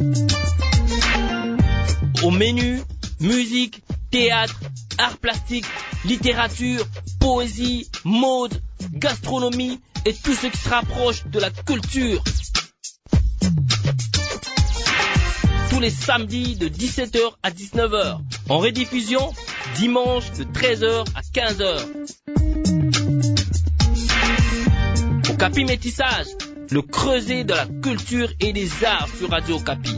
Au menu, musique, théâtre, arts plastiques, littérature, poésie, mode, gastronomie et tout ce qui se rapproche de la culture. Tous les samedis de dix-sept heures à dix-neuf heures. En rediffusion, dimanche de treize heures à quinze heures. Okapi Métissage, le creuset de la culture et des arts sur Radio Okapi.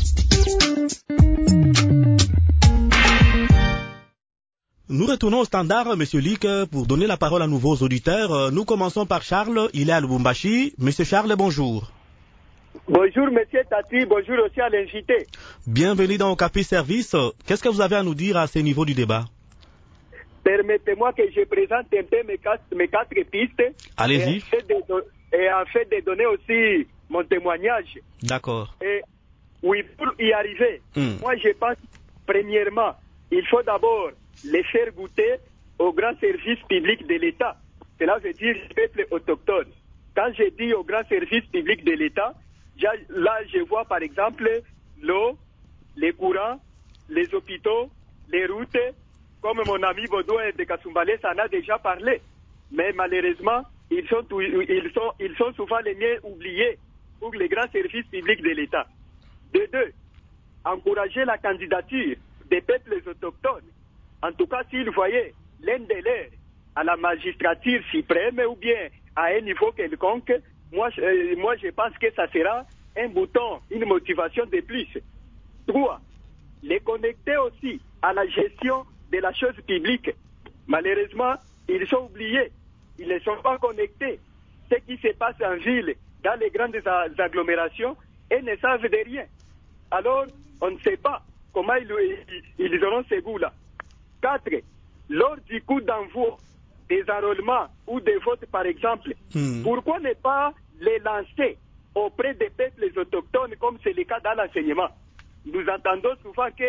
Nous retournons au standard, Monsieur Lick, pour donner la parole à nouveaux auditeurs. Nous commençons par Charles, il est à Lubumbashi. Monsieur Charles, bonjour. Bonjour, Monsieur Tati, bonjour aussi à l'invité. Bienvenue dans Okapi Service. Qu'est-ce que vous avez à nous dire à ce niveau du débat? Permettez-moi que je présente un peu mes quatre, mes quatre pistes. Allez-y. Et en fait de donner aussi mon témoignage. D'accord. Et oui, pour y arriver, mm. moi je pense, premièrement, il faut d'abord les faire goûter au grand service public de l'État. Cela veut dire le peuple autochtone. Quand je dis au grand service public de l'État, là je vois par exemple l'eau, les courants, les hôpitaux, les routes, comme mon ami Baudouin de Kasumbalès en a déjà parlé. Mais malheureusement, ils sont, ils sont, ils sont souvent les mieux oubliés pour les grands services publics de l'État. De deux, encourager la candidature des peuples autochtones. En tout cas, s'ils voyaient l'un de leurs à la magistrature suprême ou bien à un niveau quelconque, moi, euh, moi je pense que ça sera un bouton, une motivation de plus. Trois, les connecter aussi à la gestion de la chose publique. Malheureusement, ils sont oubliés. Ils ne sont pas connectés. Ce qui se passe en ville, dans les grandes agglomérations, ils ne savent de rien. Alors, on ne sait pas comment ils, ils auront ces goûts-là. Quatre, lors du coup d'envoi des enrôlements ou des votes, par exemple, mmh. pourquoi ne pas les lancer auprès des peuples autochtones, comme c'est le cas dans l'enseignement? Nous entendons souvent que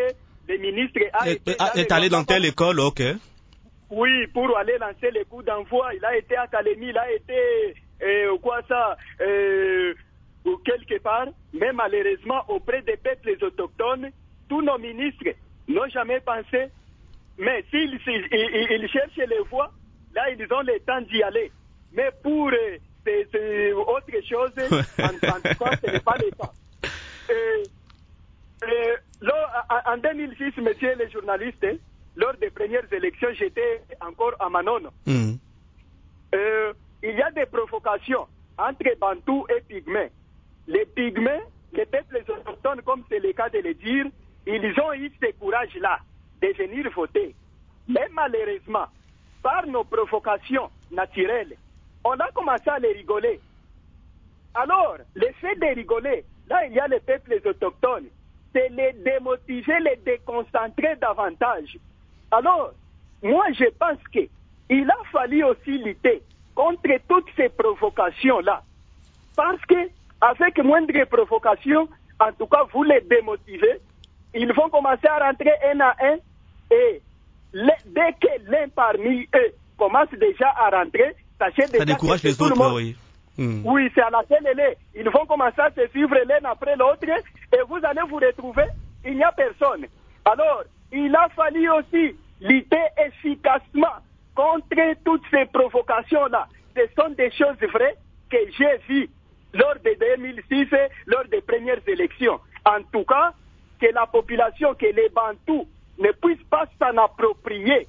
des ministres a et, été... a, est allé dans telle école, ok. Oui, pour aller lancer les coups d'envoi, il a été à Kalemi, il a été, euh, quoi ça, euh, quelque part, mais malheureusement, auprès des peuples autochtones, tous nos ministres n'ont jamais pensé, mais s'ils ils, ils cherchent les voies, là, ils ont le temps d'y aller. Mais pour euh, c'est, c'est autre chose, en, en tout cas, ce n'est pas le cas. Euh, euh, là, en deux mille six, messieurs les journalistes, lors des premières élections, j'étais encore à Manono. Mm. Euh, il y a des provocations entre Bantous et Pygmées. Les Pygmées, les peuples autochtones, comme c'est le cas de le dire, ils ont eu ce courage-là de venir voter. Mais malheureusement, par nos provocations naturelles, on a commencé à les rigoler. Alors, le fait de rigoler, là il y a les peuples autochtones, c'est les démotiver, les déconcentrer davantage. Alors, moi je pense qu'il a fallu aussi lutter contre toutes ces provocations-là. Parce que avec moindre provocation, en tout cas vous les démotivez, ils vont commencer à rentrer un à un et les, dès que l'un parmi eux commence déjà à rentrer, sachez déjà ça décourage que les tout autres, le monde, oui. Hmm. Oui, c'est à la télé. Ils vont commencer à se suivre l'un après l'autre et vous allez vous retrouver, il n'y a personne. Alors, il a fallu aussi lutter efficacement contre toutes ces provocations-là. Ce sont des choses vraies que j'ai vues lors de deux mille six, lors des premières élections. En tout cas, que la population, que les Bantous ne puissent pas s'en approprier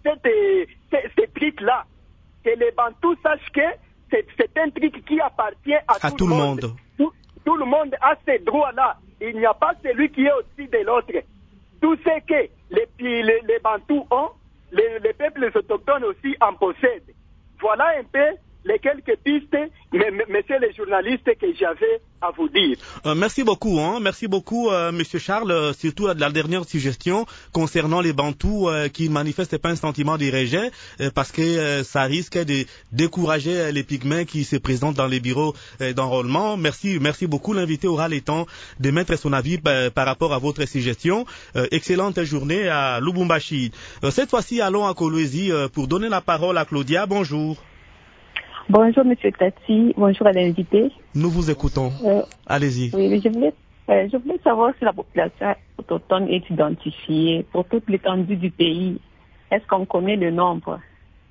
ces trucs-là. Que les Bantous sachent que c'est, c'est un truc qui appartient à, à tout, tout le monde. monde. Tout, tout le monde a ces droits-là. Il n'y a pas celui qui est au-dessus de l'autre. Tout ce que les, les, les Bantous ont, les, les peuples autochtones aussi en possèdent. Voilà un peu les quelques pistes, messieurs les journalistes, que j'avais à vous dire. Euh, merci beaucoup, hein. Merci beaucoup, euh, Monsieur Charles, euh, surtout la, la dernière suggestion concernant les Bantous euh, qui manifestent pas un sentiment de rejet euh, parce que euh, ça risque de décourager euh, les Pygmées qui se présentent dans les bureaux euh, d'enrôlement. Merci, merci beaucoup. L'invité aura le temps de mettre son avis euh, par rapport à votre suggestion. Euh, excellente journée à Lubumbashi. Euh, cette fois-ci, allons à Kolwezi euh, pour donner la parole à Claudia. Bonjour. Bonjour, Monsieur Tati. Bonjour à l'invité. Nous vous écoutons. Euh, Allez-y. Oui, je voulais, euh, je voulais savoir si la population autochtone est identifiée pour toute l'étendue du pays. Est-ce qu'on connaît le nombre?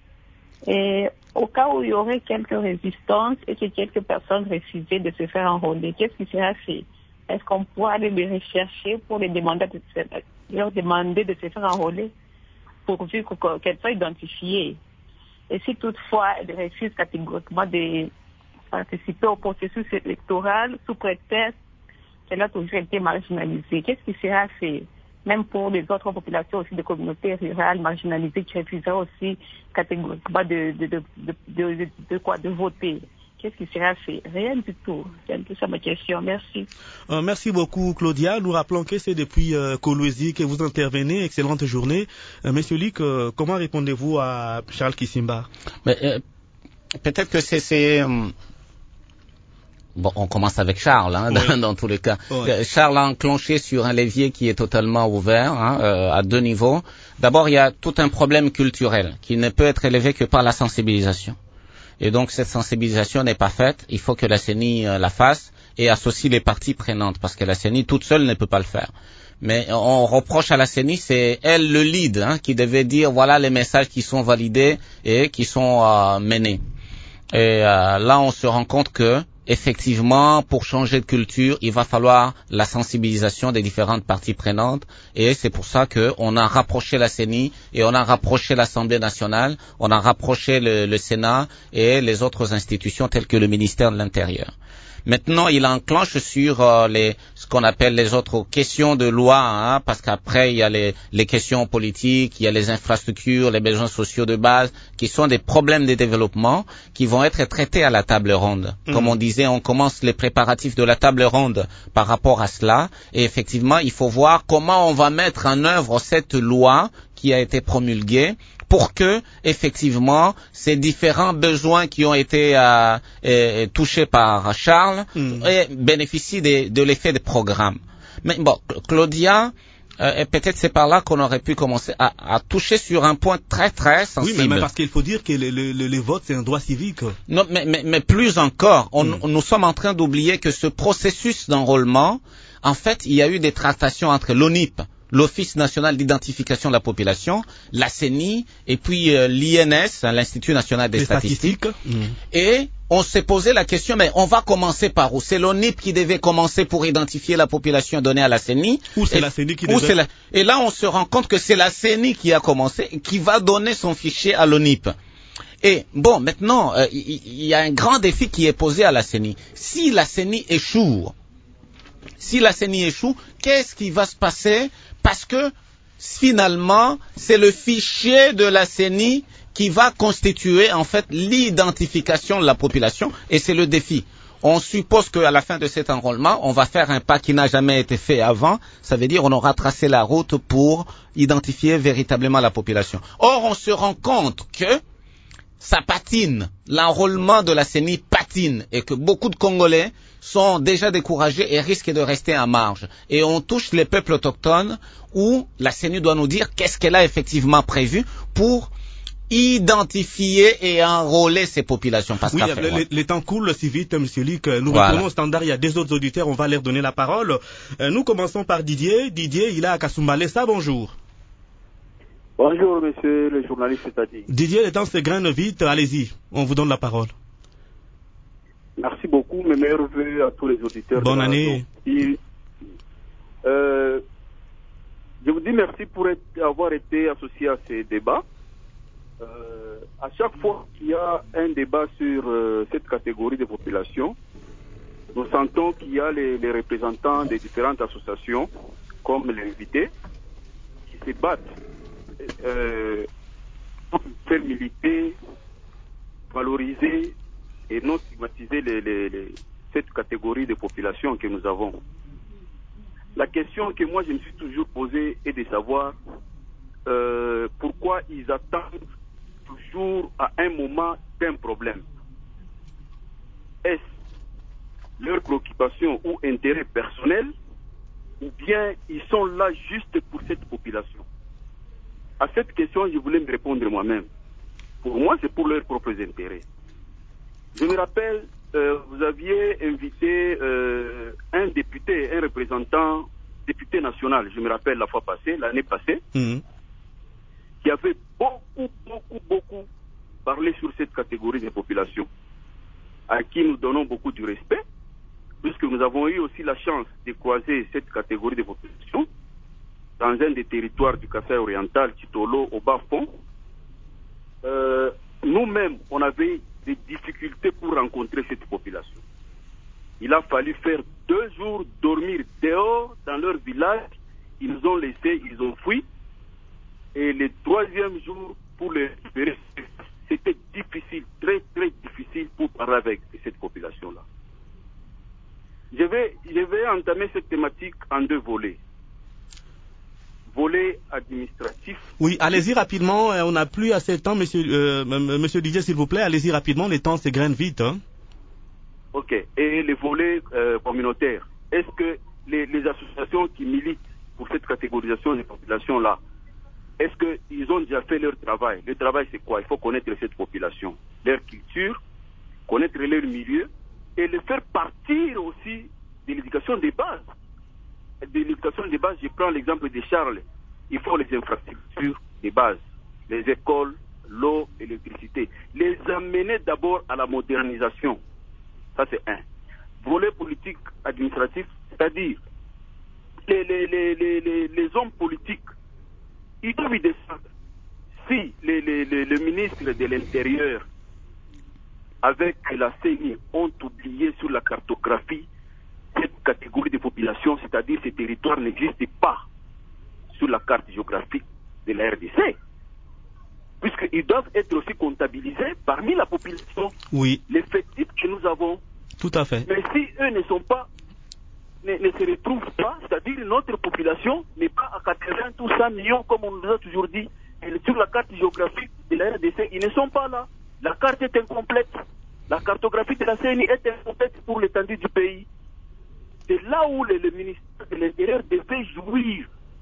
Et au cas où il y aurait quelques résistances et que quelques personnes refusaient de se faire enrôler, qu'est-ce qui sera fait? Est-ce qu'on pourra aller les rechercher pour les demander de se, leur demander de se faire enrôler pourvu qu'elles soient identifiées? Et si toutefois elles refusent catégoriquement de participer au processus électoral sous prétexte qu'elle a toujours été marginalisée, qu'est-ce qui sera fait? Même pour les autres populations aussi de communautés rurales marginalisées qui refuseraient aussi catégoriquement de, de, de, de, de, de, de quoi, de voter. Qu'est-ce qui sera fait? Rien du tout. C'est un peu ça ma question. Merci. Euh, merci beaucoup, Claudia. Nous rappelons que c'est depuis euh, Kolwezi que vous intervenez. Excellente journée. Euh, Monsieur Luc, euh, comment répondez-vous à Charles Kisimba? Mais, euh, peut-être que c'est... c'est euh... Bon, on commence avec Charles, hein, oui. dans, dans tous les cas. Oui. Charles a enclenché sur un levier qui est totalement ouvert, hein, euh, à deux niveaux. D'abord, il y a tout un problème culturel qui ne peut être élevé que par la sensibilisation. Et donc, cette sensibilisation n'est pas faite. Il faut que la C E N I euh, la fasse et associe les parties prenantes, parce que la C E N I toute seule ne peut pas le faire. Mais on reproche à la C E N I, c'est elle le lead, hein, qui devait dire voilà les messages qui sont validés et qui sont euh, menés. Et euh, là, on se rend compte que effectivement, pour changer de culture, il va falloir la sensibilisation des différentes parties prenantes, et c'est pour ça que on a rapproché la C E N I et on a rapproché l'Assemblée nationale, on a rapproché le, le Sénat et les autres institutions telles que le ministère de l'Intérieur. Maintenant, il enclenche sur euh, les, ce qu'on appelle les autres questions de loi, hein, parce qu'après, il y a les, les questions politiques, il y a les infrastructures, les besoins sociaux de base, qui sont des problèmes de développement qui vont être traités à la table ronde. Mmh. Comme on disait, on commence les préparatifs de la table ronde par rapport à cela, et effectivement, il faut voir comment on va mettre en œuvre cette loi qui a été promulguée, pour que, effectivement, ces différents besoins qui ont été euh, euh, touchés par Charles mmh. bénéficient de, de l'effet des programmes. Mais bon, Claudia Euh, et peut-être c'est par là qu'on aurait pu commencer à, à toucher sur un point très très sensible. Oui, mais, mais parce qu'il faut dire que le, le, le, les votes, c'est un droit civique. Non, mais, mais, mais plus encore, on, mm. nous sommes en train d'oublier que ce processus d'enrôlement, en fait, il y a eu des tractations entre l'O N I P, l'Office national d'identification de la population, la C E N I, et puis euh, l'I N S, l'Institut national des, des statistiques. statistiques. Mmh. Et on s'est posé la question, mais on va commencer par où? C'est l'O N I P qui devait commencer pour identifier la population donnée à la C E N I. Ou c'est et, la C E N I qui ou devait... la... Et là, on se rend compte que c'est la C E N I qui a commencé, et qui va donner son fichier à l'O N I P. Et bon, maintenant, il euh, y, y a un grand défi qui est posé à la C E N I. Si la C E N I échoue, si la C E N I échoue, qu'est-ce qui va se passer? Parce que finalement, c'est le fichier de la C E N I qui va constituer en fait l'identification de la population, et c'est le défi. On suppose qu'à la fin de cet enrôlement, on va faire un pas qui n'a jamais été fait avant. Ça veut dire qu'on aura tracé la route pour identifier véritablement la population. Or, on se rend compte que ça patine, l'enrôlement de la C E N I patine, et que beaucoup de Congolais sont déjà découragés et risquent de rester en marge. Et on touche les peuples autochtones où la C E N I doit nous dire qu'est-ce qu'elle a effectivement prévu pour identifier et enrôler ces populations. Parce oui, fait, les, ouais. les temps courent si vite, Monsieur Luc. Nous voilà. retournons au standard. Il y a deux autres auditeurs. On va leur donner la parole. Euh, nous commençons par Didier. Didier, il est à Kasumbalesa. Bonjour. Bonjour, monsieur le journaliste Tati. Didier, les temps se grainent vite. Allez-y. On vous donne la parole. Merci beaucoup. Mes meilleurs vœux à tous les auditeurs. Bonne année. Et, euh, je vous dis merci pour être, avoir été associé à ces débats. Euh, à chaque fois qu'il y a un débat sur euh, cette catégorie de population, nous sentons qu'il y a les, les représentants des différentes associations, comme les invités, qui se battent euh, pour faire militer, valoriser et non stigmatiser les, les, les, cette catégorie de population que nous avons. La question que moi je me suis toujours posée est de savoir euh, pourquoi ils attendent toujours à un moment d'un problème. Est-ce leur préoccupation ou intérêt personnel, ou bien ils sont là juste pour cette population? À cette question, je voulais me répondre moi-même. Pour moi, c'est pour leurs propres intérêts. Je me rappelle, euh, vous aviez invité euh, un député, un représentant, député national, je me rappelle la fois passée, l'année passée, mmh. qui avait beaucoup, beaucoup, beaucoup parlé sur cette catégorie de population, à qui nous donnons beaucoup de respect, puisque nous avons eu aussi la chance de croiser cette catégorie de population dans un des territoires du Kasaï oriental, Titolo, au bas-fond. Euh, nous-mêmes, on avait des difficultés pour rencontrer cette population. Il a fallu faire deux jours dormir dehors dans leur village. Ils nous ont laissés, ils ont fui. Et le troisième jour, pour les récupérer, c'était difficile, très très difficile pour parler avec cette population-là. Je vais, je vais entamer cette thématique en deux volets. Volet administratif. Oui, allez-y rapidement, on n'a plus assez de temps, monsieur, euh, monsieur Didier, s'il vous plaît, allez-y rapidement, les temps s'égrènent vite. Hein. Ok, et le volet euh, communautaire. Est-ce que les, les associations qui militent pour cette catégorisation des populations-là, est-ce qu'ils ont déjà fait leur travail? Le travail, c'est quoi? Il faut connaître cette population, leur culture, connaître leur milieu, et les faire partir aussi de l'éducation des bases. De l'éducation des bases, je prends l'exemple de Charles. Il faut les infrastructures des bases, les écoles, l'eau, l'électricité. Les amener d'abord à la modernisation. Ça, c'est un. Volet politique administratif, c'est-à-dire les, les, les, les, les, les hommes politiques, ils doivent y descendre. Si les, les, les, le ministre de l'Intérieur, avec la C E N I, ont oublié sur la cartographie cette catégorie de population, c'est-à-dire ces territoires n'existent pas sur la carte géographique de la R D C, puisqu'ils doivent être aussi comptabilisés parmi la population, oui. l'effectif que nous avons. Tout à fait. Mais si eux ne sont pas, ne, ne se retrouvent pas, c'est-à-dire notre population n'est pas à quatre-vingts ou cent millions, comme on nous a toujours dit, et sur la carte géographique de la R D C, ils ne sont pas là. La carte est incomplète. La cartographie de la C E N I est incomplète pour l'étendue du pays. C'est là où le, le ministère de l'Intérieur devait jouir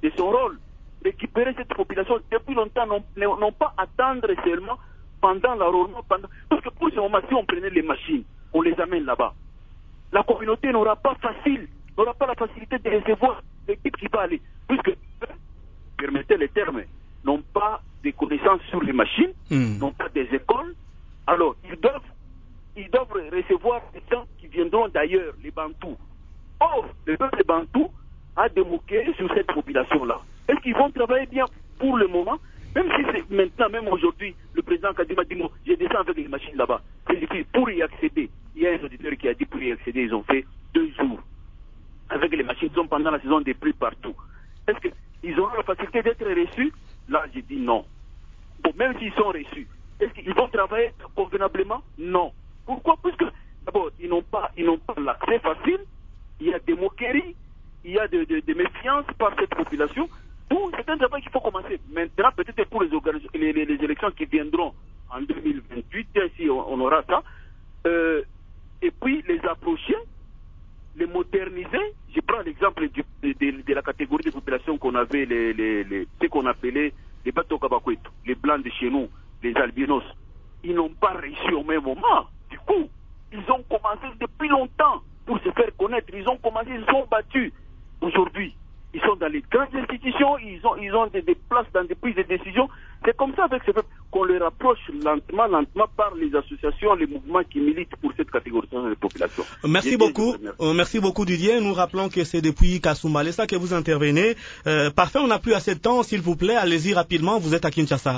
de son rôle. Récupérer cette population depuis longtemps, non, non pas attendre seulement pendant l'enrôlement, pendant... parce que pour ce moment, si on prenait les machines, on les amène là-bas, la communauté n'aura pas facile, n'aura pas la facilité de recevoir l'équipe qui va aller, puisque, permettez les termes, n'ont pas des connaissances sur les machines, mm. n'ont pas des écoles, alors ils doivent, ils doivent recevoir des gens qui viendront d'ailleurs, les Bantous. Or, le peuple Bantou a démoqué sur cette population-là. Est-ce qu'ils vont travailler bien pour le moment? Même si c'est maintenant, même aujourd'hui, le président Kadima dit, moi, je descends avec les machines là-bas. C'est difficile. Pour y accéder, il y a un auditeur qui a dit pour y accéder, ils ont fait deux jours. Avec les machines, ils sont pendant la saison des pluies partout. Est-ce qu'ils auront la facilité d'être reçus? Là, j'ai dit non. Bon, même s'ils sont reçus, est-ce qu'ils vont travailler convenablement? Non. Pourquoi? Puisque, d'abord, ils n'ont pas, ils n'ont pas l'accès facile, il y a des moqueries, il y a des de, de méfiances par cette population. Tout, c'est un travail qu'il faut commencer. Maintenant, peut-être pour les, les, les, les élections qui viendront en deux mille vingt-huit, si on, on aura ça, euh, et puis les approcher, les moderniser. Je prends l'exemple de, de, de la catégorie de population qu'on avait, les, les, les, ce qu'on appelait les Bato Kabakwet, les blancs de chez nous, les albinos. Ils n'ont pas réussi au même moment. Du coup, ils ont commencé depuis longtemps pour se faire connaître. Ils ont commencé, ils sont battus. Aujourd'hui, ils sont dans les grandes institutions, ils ont, ils ont des, des places dans des prises de décision. C'est comme ça avec ce peuple qu'on les rapproche lentement, lentement par les associations, les mouvements qui militent pour cette catégorie de population. Merci beaucoup. Euh, merci beaucoup Didier. Nous rappelons que c'est depuis Kasumbalesa que vous intervenez. Euh, parfait, on n'a plus assez de temps. S'il vous plaît, allez-y rapidement. Vous êtes à Kinshasa.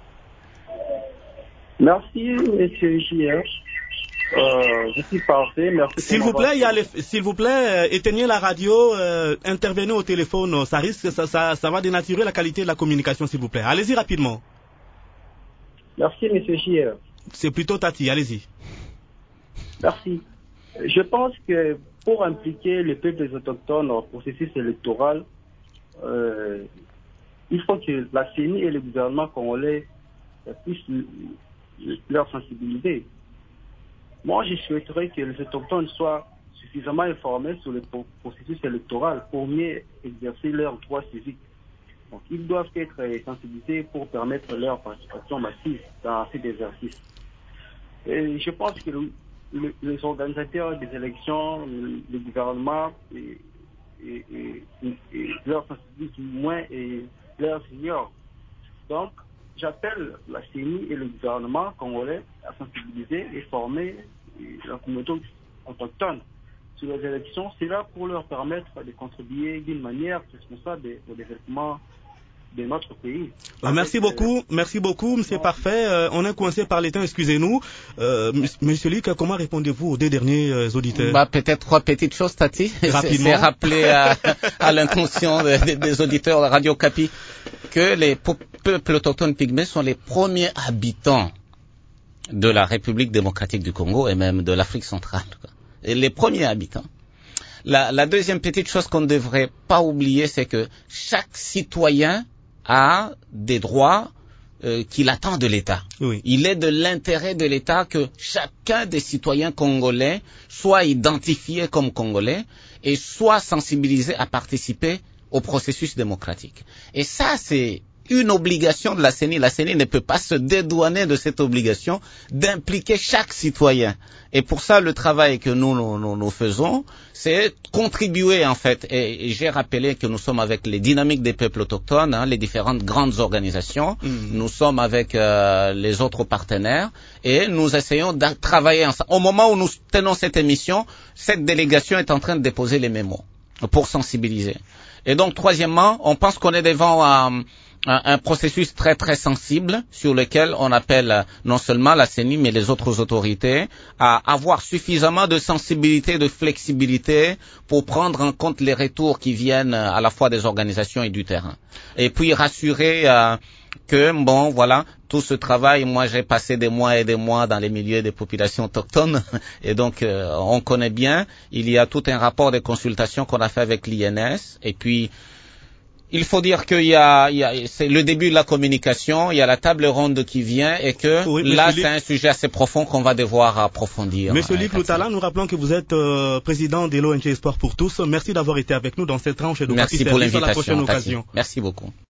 Merci, monsieur J R. Euh, je suis parfait, merci. S'il vous plaît, il y a les, s'il vous plaît, euh, éteignez la radio, euh, intervenez au téléphone, ça risque, ça, ça, ça va dénaturer la qualité de la communication, s'il vous plaît. Allez-y rapidement. Merci, monsieur J R. C'est plutôt Tati, allez-y. Merci. Je pense que pour impliquer les peuples autochtones au processus électoral, euh, il faut que la C E N I et le gouvernement congolais puissent leur sensibiliser. Moi, je souhaiterais que les autochtones soient suffisamment informés sur le processus électoral pour mieux exercer leurs droits civiques. Donc, ils doivent être sensibilisés pour permettre leur participation massive dans cet exercice. Et je pense que le, le, les organisateurs des élections, le, le gouvernement, et, et, et, et leur sensibilisent moins et leur ignorent. Donc, j'appelle la C E N I et le gouvernement congolais à sensibiliser et former la communauté autochtone sur les élections. C'est là pour leur permettre de contribuer d'une manière responsable au développement de notre pays. Ah, merci beaucoup, merci beaucoup, c'est parfait. Euh, on est coincé par les temps, excusez-nous. Euh, Monsieur Luc, comment répondez-vous aux deux derniers euh, auditeurs? Bah, peut-être trois petites choses, Tati. Rapidement. C'est rappeler à, à l'intention des, des auditeurs de Radio Kapi que les peuples autochtones pygmées sont les premiers habitants de la République démocratique du Congo et même de l'Afrique centrale. Et les premiers habitants. La, la deuxième petite chose qu'on ne devrait pas oublier, c'est que chaque citoyen a des droits euh, qu'il attend de l'État. Oui. Il est de l'intérêt de l'État que chacun des citoyens congolais soit identifié comme congolais et soit sensibilisé à participer au processus démocratique. Et ça, c'est une obligation de la C E N I. La C E N I ne peut pas se dédouaner de cette obligation d'impliquer chaque citoyen. Et pour ça, le travail que nous, nous, nous, nous faisons, c'est contribuer, en fait. Et, et j'ai rappelé que nous sommes avec les dynamiques des peuples autochtones, hein, les différentes grandes organisations. Mmh. Nous sommes avec euh, les autres partenaires et nous essayons de travailler ensemble. Au moment où nous tenons cette émission, cette délégation est en train de déposer les mémos pour sensibiliser. Et donc, troisièmement, on pense qu'on est devant un, un, un processus très très sensible sur lequel on appelle non seulement la C E N I mais les autres autorités à avoir suffisamment de sensibilité, de flexibilité pour prendre en compte les retours qui viennent à la fois des organisations et du terrain. Et puis rassurer euh, que, bon, voilà, tout ce travail, moi j'ai passé des mois et des mois dans les milieux des populations autochtones et donc euh, on connaît bien, il y a tout un rapport de consultation qu'on a fait avec l'I N S et puis Il faut dire qu'il y a, il y a c'est le début de la communication, il y a la table ronde qui vient et que oui, là c'est un sujet assez profond qu'on va devoir approfondir. Monsieur Luc Loutala, nous rappelons que vous êtes euh, président de l'O N G Sport pour tous. Merci d'avoir été avec nous dans cette tranche de Merci pour l'invitation. À la prochaine occasion. Merci beaucoup.